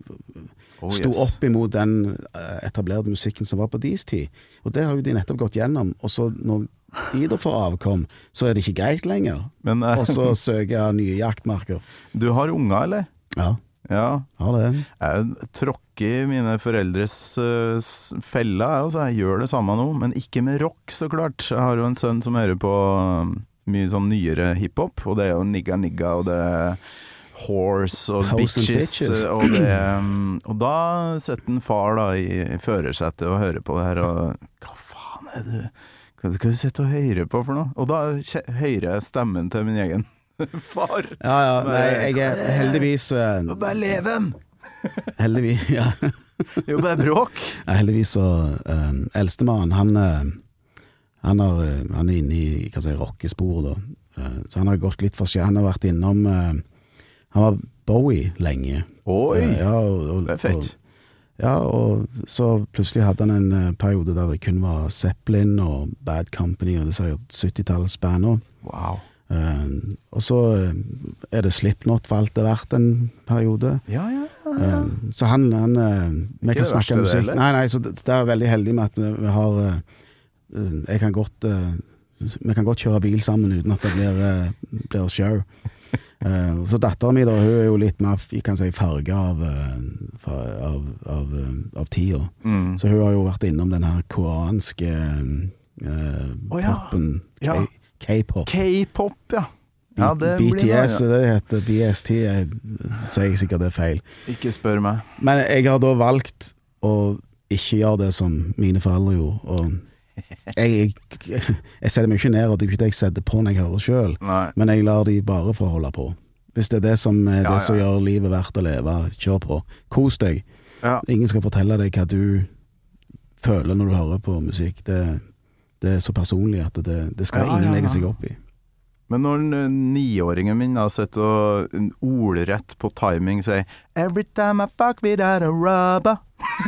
oh, sto yes. opp imot den etablerte musikken som var på deres tid. Og det har jo de nettopp gått gjennom. Og så når de da får avkom, så er det ikke greit lenger. Men, uh, og så søker jeg nye jaktmarker. Du har unger, eller? Ja. Ja, har det. Jeg tråkker mine foreldres uh, fella, altså jeg gjør det samme nå, men ikke med rock så klart. Jeg har jo en sønn som hører på um, mye sånn nyere hiphop, og det er jo nigga nigga, og det er horse og bitches, bitches. Og, det, um, og da setter en far da i, i førersettet og hører på det her, og hva faen er det, hva skal du sette og høre på for noe? Og da hører jeg stemmen til min egen far. Ja, ja, nei, jeg er heldigvis uh, Og bare leven! heldigvis, ja. Jo, bare bråk. Ja, heldigvis så uh, eldstemann, han, uh, han, har, uh, han er inne i, hva skal jeg si, rockespor da. Uh, så han har gått litt for seg. Han har vært innom, uh, han var Bowie lenge. Oi, uh, ja, og, og, det er fett. Og, ja, og så plutselig hadde han en uh, periode der det kun var Zeppelin og Bad Company, og det sier syttitalls-band. Wow. Uh, og så uh, er det Slipknot for alt det vært en periode. Ja, ja, ja. Uh, så han, han uh, vi kan snakke om musikk. Nei, nei, så det, det er veldig heldig med at vi, vi har uh, jeg kan godt uh, vi kan godt kjøre bil sammen uten at det blir, uh, blir show. Uh, så datteren min da, hun er jo litt mer, jeg kan si, farge av, uh, av, av, uh, av tida. Mm. Så hun har jo vært innom den her koreanske uh, oh, ja. poppen, ja. K-pop. K-pop, ja. Ja, det B T S, blir det heter B S T, jeg, så jeg sikkert det er feil. Ikke spør meg. Men jeg har da valgt å ikke gjøre det som mine foreldre gjorde, og jeg, jeg, jeg setter meg ikke ned, og det er ikke det jeg setter på når jeg hører selv, Nei. men jeg lar de bare få holde på. Hvis det er det som, er Ja, det som ja. gjør livet verdt å leve, kjør på. Kos deg. Ja. Ingen skal fortelle deg hva du føler når du hører på musikk. Det, det er så personlig at det, det skal Ja, ingen ja, ja. legge seg opp i. Men når uh, niåringen min har sett og en ordrett på timing sier Every time I fuck without a rubber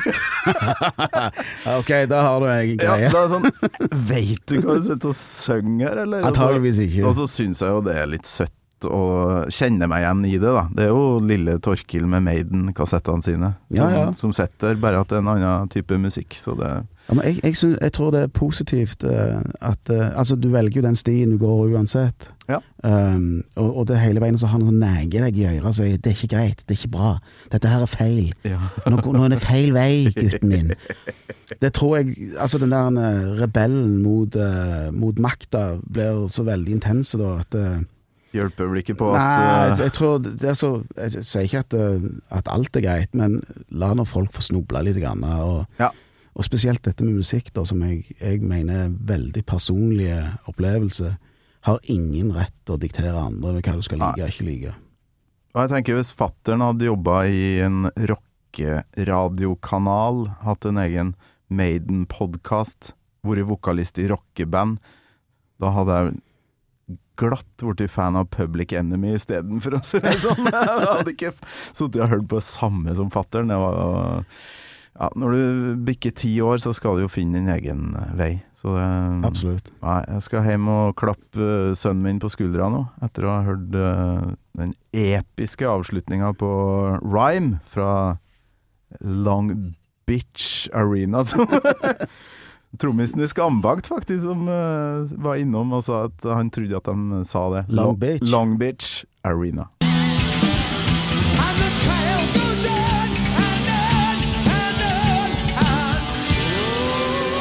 Ok, da har du en Ja, greie. det er sånn Vet du hva du sitter og synger, eller? Antageligvis ikke. Og så synes jeg jo det er litt søtt og kjenner meg igjen i det da. Det er jo lille Torkil med Maiden-kassettene sine som, Ja, ja. som setter bare at det er en annen type musikk, så det Ja, men jeg, jeg, synes, jeg tror det er positivt uh, at uh, altså, du velger jo den stien du går uansett. Ja. Um, og, og det hele veien så har noe sånn neger deg i øret og sier det er ikke greit, det er ikke bra. Dette her er feil. Ja. Nå, nå er det feil vei, gutten min. Det tror jeg, altså den der uh, rebellen mot, uh, mot makta blir så veldig intense da at uh, Hjelper vel ikke på at Nei, jeg, uh, jeg tror det er så jeg sier ikke at, uh, at alt er greit, men la nå folk få snubla litt grann, og Ja. Og spesielt dette med musikk da, som jeg, jeg mener er veldig personlige opplevelse, har ingen rett til å diktere andre med hva du skal like og ikke like. Og jeg tenker hvis fatteren hadde jobbet i en rockeradiokanal, hatt en egen Maiden-podcast, vært vokalist i rockeband, da hadde jeg glatt vært fan av Public Enemy i stedet for å si det sånn. Jeg hadde ikke suttet og hørt på det samme som fatteren. Det var... Ja, når du bikker ti år, så skal du jo finne din egen vei. Så det, Absolutt. Nei, jeg skal hjem og klappe uh, sønnen min på skuldra nå, etter å ha hørt uh, den episke avslutningen på Rhyme fra Long Beach Arena. Trommisen i Skambakt faktisk, som uh, var innom og sa at han trodde at de sa det. Long Beach. Long Beach Arena. And the tale goes on and on and on and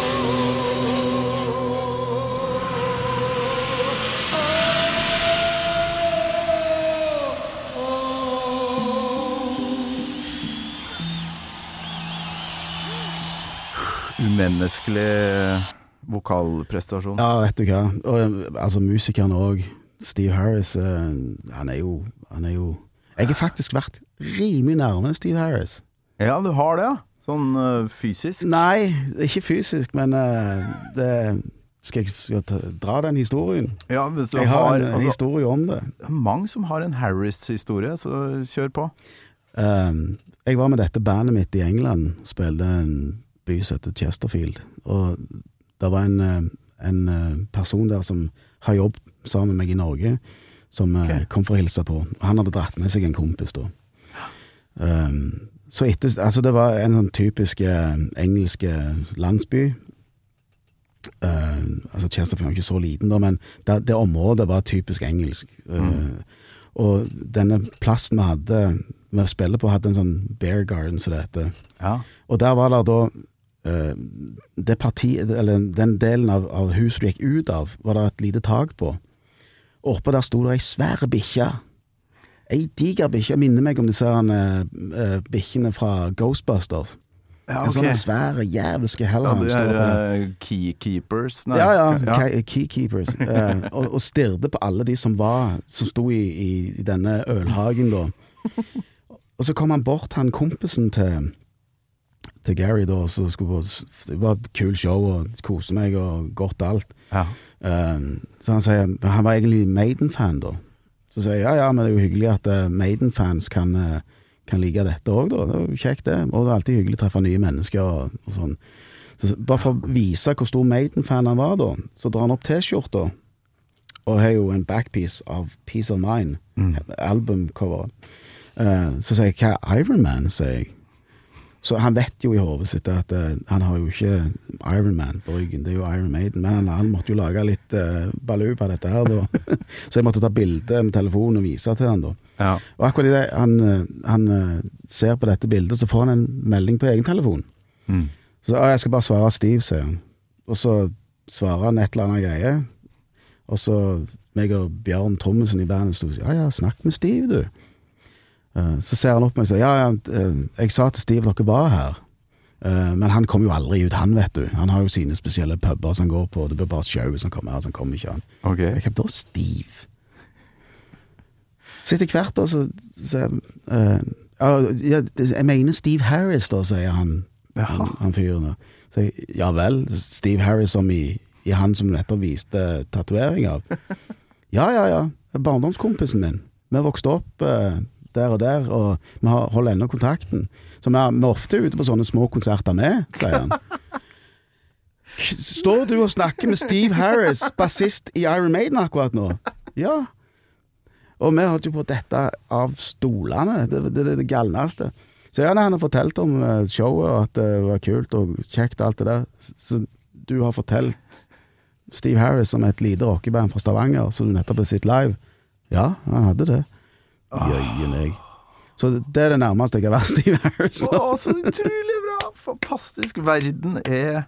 Umenneskelig vokalprestasjon. Ja, vet du hva. Og, altså musikeren også, Steve Harris, eh, han er jo, han er jo... Jeg har faktisk vært rimelig nærme Steve Harris. Ja, du har det, ja. Sånn uh, fysisk. Nei, ikke fysisk, men uh, det... Skal jeg, skal jeg ta, dra den historien? Ja, hvis du jeg har, har en altså, historie om det. mange som har en Harris-historie, så kjør på. Um, jeg var med dette bandet mitt i England, spilte en by som heter Chesterfield, og det var en, en person der som har jobbet sammen med meg i Norge, som okay. kom for å hilse på. Han hadde dratt med seg en kompis da. Um, så etter, altså det var en sånn typisk uh, engelsk landsby. Uh, altså Chesterfield var ikke så liten da, men det, det området var typisk engelsk. Uh, mm. Og denne plassen vi hadde, vi spiller på, hadde en sånn bear garden, så det heter. Ja. Og der var det da uh, det partiet, eller den delen av, av huset du gikk ut av, var det et lite tak på. Og oppe der stod det ei svære bikkje. Ei diger bikkje, minner meg om disse uh, uh, bikkjene fra Ghostbusters. Ja, en okay. sånn svære jævelske hellene. Ja, det er uh, keykeepers. Nei. Ja, ja, ja. keykeepers. uh, og, og stirrte på alle de som var, som stod i, i, i denne ølhagen da. Og så kom han bort, han kompisen til, til Gary da, så skulle på, det var et kul show og kose meg og godt alt. Ja. Uh, så han sier, han var egentlig Maiden-fan da. Så sier jeg, ja, ja, men det er jo hyggelig at uh, Maiden-fans kan, uh, kan like dette også da. Det er jo kjekt det. Og det er alltid hyggelig å treffe nye mennesker og, og sånn. Så bare for å vise hvor stor Maiden-fan han var da, så drar han opp T-skjorta og har jo en backpiece av Peace of Mind, mm. albumcover. Uh, så sier jeg, hva er Iron Man, sier jeg. Så han vet jo i hodet sitt at uh, han har jo ikke Iron Man på ryggen, det er jo Iron Maiden, men han, han måtte jo lage litt uh, balu på dette her da. Så jeg måtte ta bilde med telefonen og vise til han da. Ja. Og akkurat i det, han, han uh, ser på dette bildet, så får han en melding på egen telefon. Mm. Så ah, jeg skal bare svare Steve, sier han. Og så svarer han et eller annet greie, og så meg og Bjørn Trommesen i bandet stod, ja, ja, snakk med Steve, du. Uh, så ser han opp meg og sier, ja, ja, uh, jeg sa til Steve dere var her, uh, men han kommer jo aldri ut, han vet du. Han har jo sine spesielle pubber som han går på, det blir bare show hvis han kommer her, så han kommer ikke han. Okay. Jeg kom da Steve. Så etter hvert da, så sier uh, uh, ja, jeg mener Steve Harris da, sier han, han, han fyren da. Så jeg, ja vel, Steve Harris som i, i han som nettopp viste tatovering av. Ja, ja, ja, barndomskompisen min. Vi vokste opp uh, der og der, og vi har, holder enda kontakten. Så vi er, vi er ofte ute på sånne små konserter med, sier han. Står du og snakker med Steve Harris, bassist i Iron Maiden akkurat nå? Ja. Og vi holdt jo på dette av stolene, det er det, det, det galneste. Så ja, han har fortalt om showet, og at det var kult og kjekt alt det der. Så du har fortalt Steve Harris om et lite rockeband fra Stavanger, så du nettopp har sett live. Ja, han hadde det. Jøye meg. Så det er det nærmeste jeg har vært Steve Harris. Å, så utrolig bra! Fantastisk. Verden er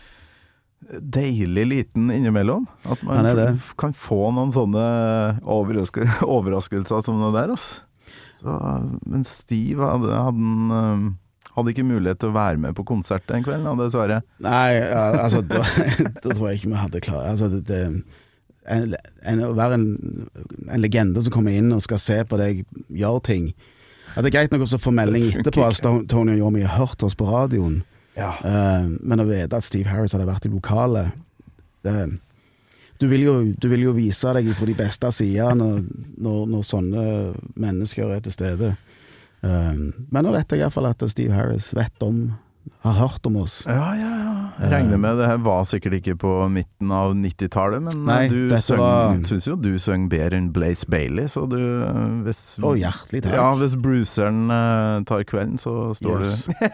deilig liten innimellom. At man kan få noen sånne overraske, overraskelser som det der, altså. Så, men Steve hadde, hadde, hadde ikke mulighet til å være med på konsert den kvelden, dessverre. Nei, altså, da, da tror jeg ikke vi hadde klart. Altså, det, det en, en, å være en, en legende som kommer inn og skal se på deg gjøre ting. Ja, det er greit nok også å få melding etterpå at Tony og Yomi har hørt oss på radioen. Ja. Uh, men å vite at Steve Harris hadde vært i lokalet, det, du, vil jo, du vil jo vise deg fra de beste sider når, når, når sånne mennesker er til stede. Uh, men nå vet jeg i hvert fall at Steve Harris vet om, har hørt om oss. Ja, ja, ja. Jeg regner med det her var sikkert ikke på midten av nittitallet, men Nei, du søng, var... synes jo du søng bedre enn Blaze Bailey, så du hvis, Å, hjertelig takk. Ja, hvis Bruceren uh, tar kvelden, så står yes. du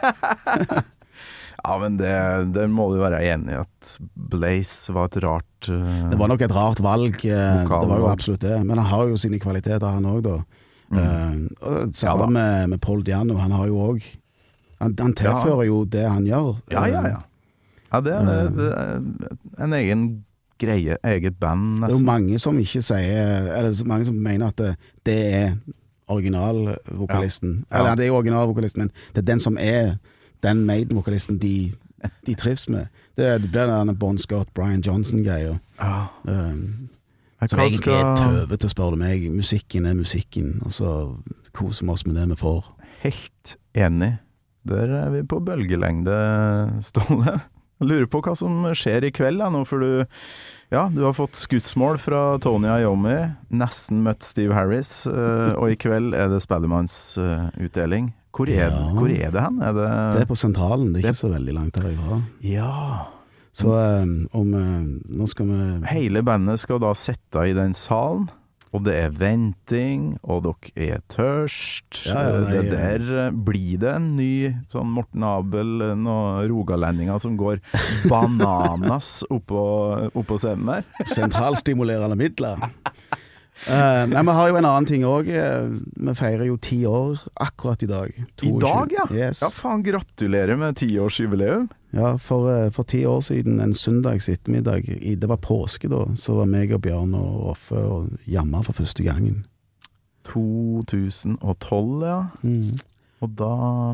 Ja, men det, det må du være enig i at Blaze var et rart uh, Det var nok et rart valg, uh, det var jo absolutt det, men han har jo sine kvaliteter han også da. Mm. Uh, og sammen ja, med, med Paul Diano, han har jo også Han, han tilfører ja. jo det han gjør. Ja, ja, ja. Ja, det er, det er en egen greie, eget band nesten. Det er jo mange som ikke sier, eller mange som mener at det, det er originalvokalisten. Ja. Ja. Eller det er jo originalvokalisten, men det er den som er den Maiden-vokalisten de, de trives med. Det, det blir den Bon Scott, Brian Johnson-greier. Ja. Um, som egentlig skal... er tøve til å spørre meg. Musikken er musikken, og så koser vi oss med det vi får. Helt enig. Der er vi på bølgelengde, Ståle. Jeg lurer på hva som skjer i kveld da, nå, for du, ja, du har fått skussmål fra Tony Iommi, nesten møtt Steve Harris, uh, og i kveld er det Spellemanns uh, utdeling. Hvor er, ja. hvor er det hen? Er det... det er på sentralen, det er ikke det... så veldig langt herifra. Ja. Så um, om, uh, nå skal vi... Hele bandet skal da sette i den salen, og det er venting, og dere er tørst. Ja, ja, nei, det der blir det en ny sånn Morten Abel, noen rogalendinger som går bananas oppå, oppå scenen der. Sentralstimulerende midler. Uh, nei, vi har jo en annen ting også. Vi feirer jo ti år akkurat i dag. I dag, ja? Yes. Ja, faen, gratulerer med tiårsjubileum. Ja, for, for ti år siden, en søndags ettermiddag, i, det var påske da, så var meg og Bjørn og Roffe og jamma for første gangen. to tusen og tolv, ja. Mm. Og da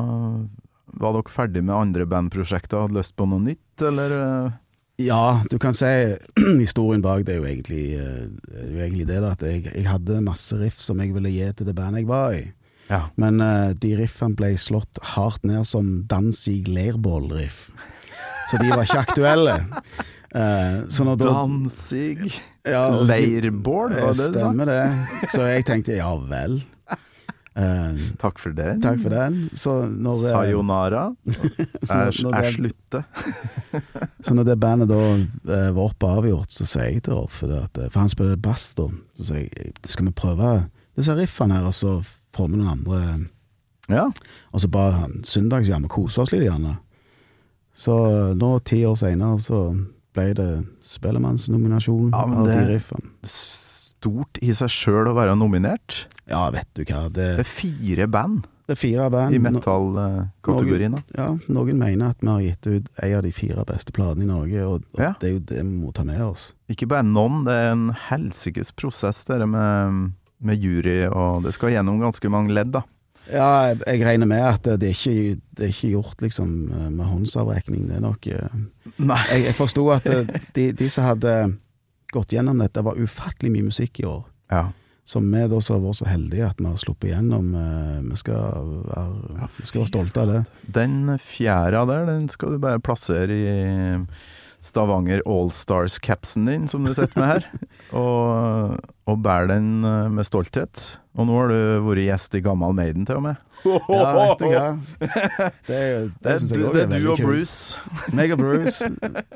var dere ferdig med andre bandprosjekter, hadde lyst på noe nytt, eller... Ja, du kan si historien bak det er jo egentlig, er jo egentlig det da, at jeg, jeg hadde masse riff som jeg ville gi til det bandet jeg var i. Ja. Men uh, de riffene ble slått hardt ned som Danzig Leirbål-riff. Så de var ikke aktuelle. Uh, så når Danzig ja, Leirbål, var det det? Stemmer det. Så jeg tenkte, ja vel... Uh, takk for den. Takk for den. Så når, Sayonara. Er slutte. Så når det bandet da uh, var oppe avgjort, så sier jeg til Rolf, for han spiller bass da, så sier jeg, skal vi prøve disse riffene her, og så får vi noen andre Ja. Og så bare han søndagsjam og kose oss litt gjerne. Så nå, ti år senere, så ble det Spellemannsnominasjon Ja, men av det- de riffene. Stort i seg selv å være nominert. Ja, vet du hva, det, Det er fire band det er fire band. i metal-kategorien. da. Ja, noen mener at vi har gitt ut en av de fire beste platene i Norge, og, og Ja. det er jo det vi må ta med oss. Ikke bare noen, det er en helsikes prosess det med, med jury, og det skal gjennom ganske mange ledd da. Ja, jeg, jeg regner med at det er ikke, det er ikke gjort liksom med håndsavrekning. Det er nok eh, Nei. Jeg, jeg forstod at eh, de, de som hadde gått gjennom dette, var ufattelig mye musikk i år. Ja. Så vi da så var så heldige at vi har sluppet igjennom. eh, Vi skal være, vi skal være stolte av det. Den fjæra der, den skal du bare plassere i Stavanger All-Stars-capsen din, som du setter med her, og, og bær den med stolthet. Og nå har du vært gjest i Gammal Maiden til og med. Ja, vet du hva? Det er, jo- det Det, synes er jeg du, også det er er du veldig og kult. Bruce. Meg og Bruce.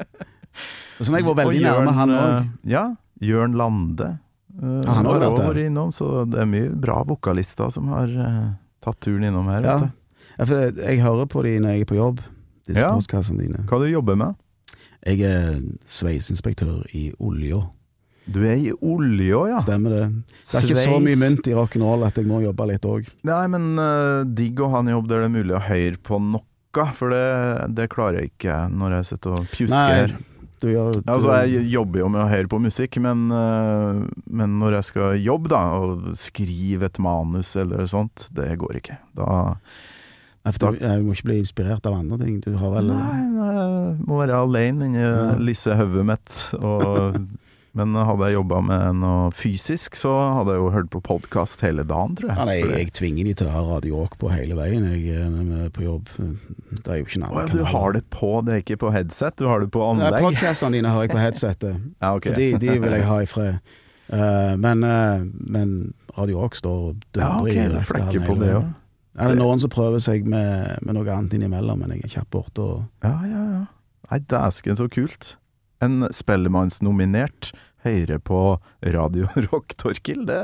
Og sånn jeg var veldig Og Jørn, nærme han eh, også. Ja, Jørn Lande. Uh, Ja, han har har vært også der. vært innom, så det er mye bra vokalister som har eh, tatt turen innom her. Ja. Vet du. Ja, for jeg, jeg hører på de når jeg er på jobb, disse Ja. postkassene dine. Hva du jobber med? Jeg er sveiseinspektør i olja. Du er i olje også, ja. Stemmer det. Det er ikke så Sveis. mye mynt i rock'n'roll at jeg må jobbe litt også. Nei, men uh, digg å ha en jobb der det er mulig å høre på noe, for det, det klarer jeg ikke når jeg sitter og pjusker her. du gjør... Du, Altså, jeg jobber jo med å høre på musikk, men, uh, men når jeg skal jobbe da, og skrive et manus eller sånt, det går ikke. Da... Nei, for du, jeg må ikke bli inspirert av andre ting. Du har vel... Nei, jeg må være alene inni Ja. lisse høvet mitt, og... Men hadde jeg jobbet med noe fysisk, så hadde jeg jo hørt på podcast hele dagen, tror jeg. Ja, nei, For det- jeg tvinger de til å ha Radio Rock på hele veien jeg, når vi er på jobb. Det er jo ikke en Å, annen ja, du har det på, det er ikke på headset, du har det på Nei, anlegg. podcastene dine har jeg på headsetet. Ja, ok. For de, de vil jeg ha i fred. Uh, men, uh, men Radio Rock står og Ja, dødrer ok, i du rekkehallen flekker på hele det veien. også. Ja, det er noen som prøver seg med, med noe annet innimellom, men jeg er kjapp bort og... Ja, ja, ja. Nei, dæsken så kult. En Spellemannsnominert høyre på Radio Rock, Torkil, det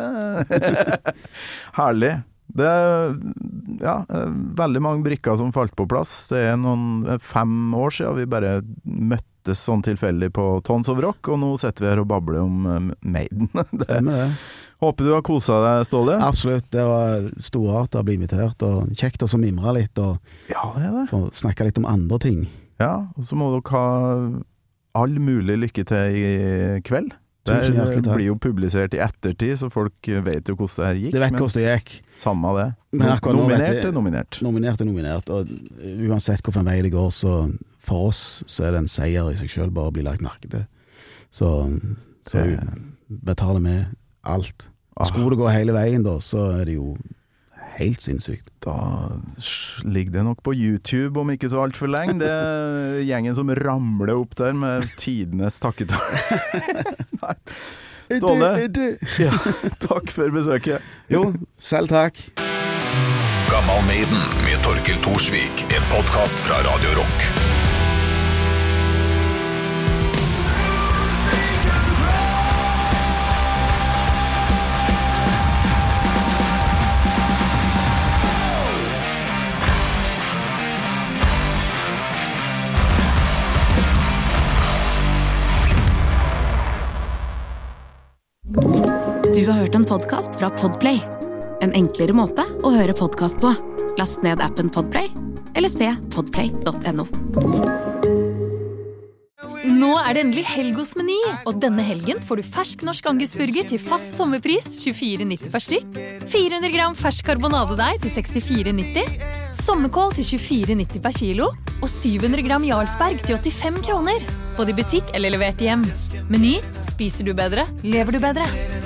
herlig. Det er ja, veldig mange brikker som falt på plass. Det er noen fem år siden vi bare møttes sånn tilfeldig på Tons of Rock, og nå sitter vi her og babler om um, Maiden. Det, Stemmer det. håper du har koset deg, Ståle. Absolutt, det var storart å bli invitert, og kjekt å så mimre litt, og Ja, det er det. få snakke litt om andre ting. Ja, og så må dere ha all mulig lykke til i kveld. Det Tusen hjertelig takk. blir jo publisert i ettertid, så folk vet jo hvordan det her gikk. Det vet men hvordan det gikk. samme det. Men akkurat nå vet nominert jeg- er nominert. Nominert er nominert, og uansett hvilken vei det går, så for oss så er det en seier i seg selv bare å bli lagt merke til. Så, så vi tar det med alt. Ah. Skulle det gå hele veien da, så er det jo helt sinnssykt. Da ligger det nok på YouTube om ikke så alt for lenge. Det er gjengen som ramler opp der med tidenes takketall. Nei. Ståle, ja, takk for besøket. Jo, selv takk. Gammal Maiden med Torkil Thorsvik, en podcast fra Radio Rock. Du har hørt en podcast fra Podplay. En enklere måte å høre podcast på. Last ned appen Podplay, eller se podplay punktum no. Nå er det endelig helg hos Meny, og denne helgen får du fersk norsk angusburger til fast sommerpris tjuefire nitti per stykk, fire hundre gram fersk karbonadedeig til sekstifire nitti, sommerkål til tjuefire nitti per kilo, og syv hundre gram Jarlsberg til åttifem kroner. Både i butikk eller levert hjem. Meny, spiser du bedre, lever du bedre.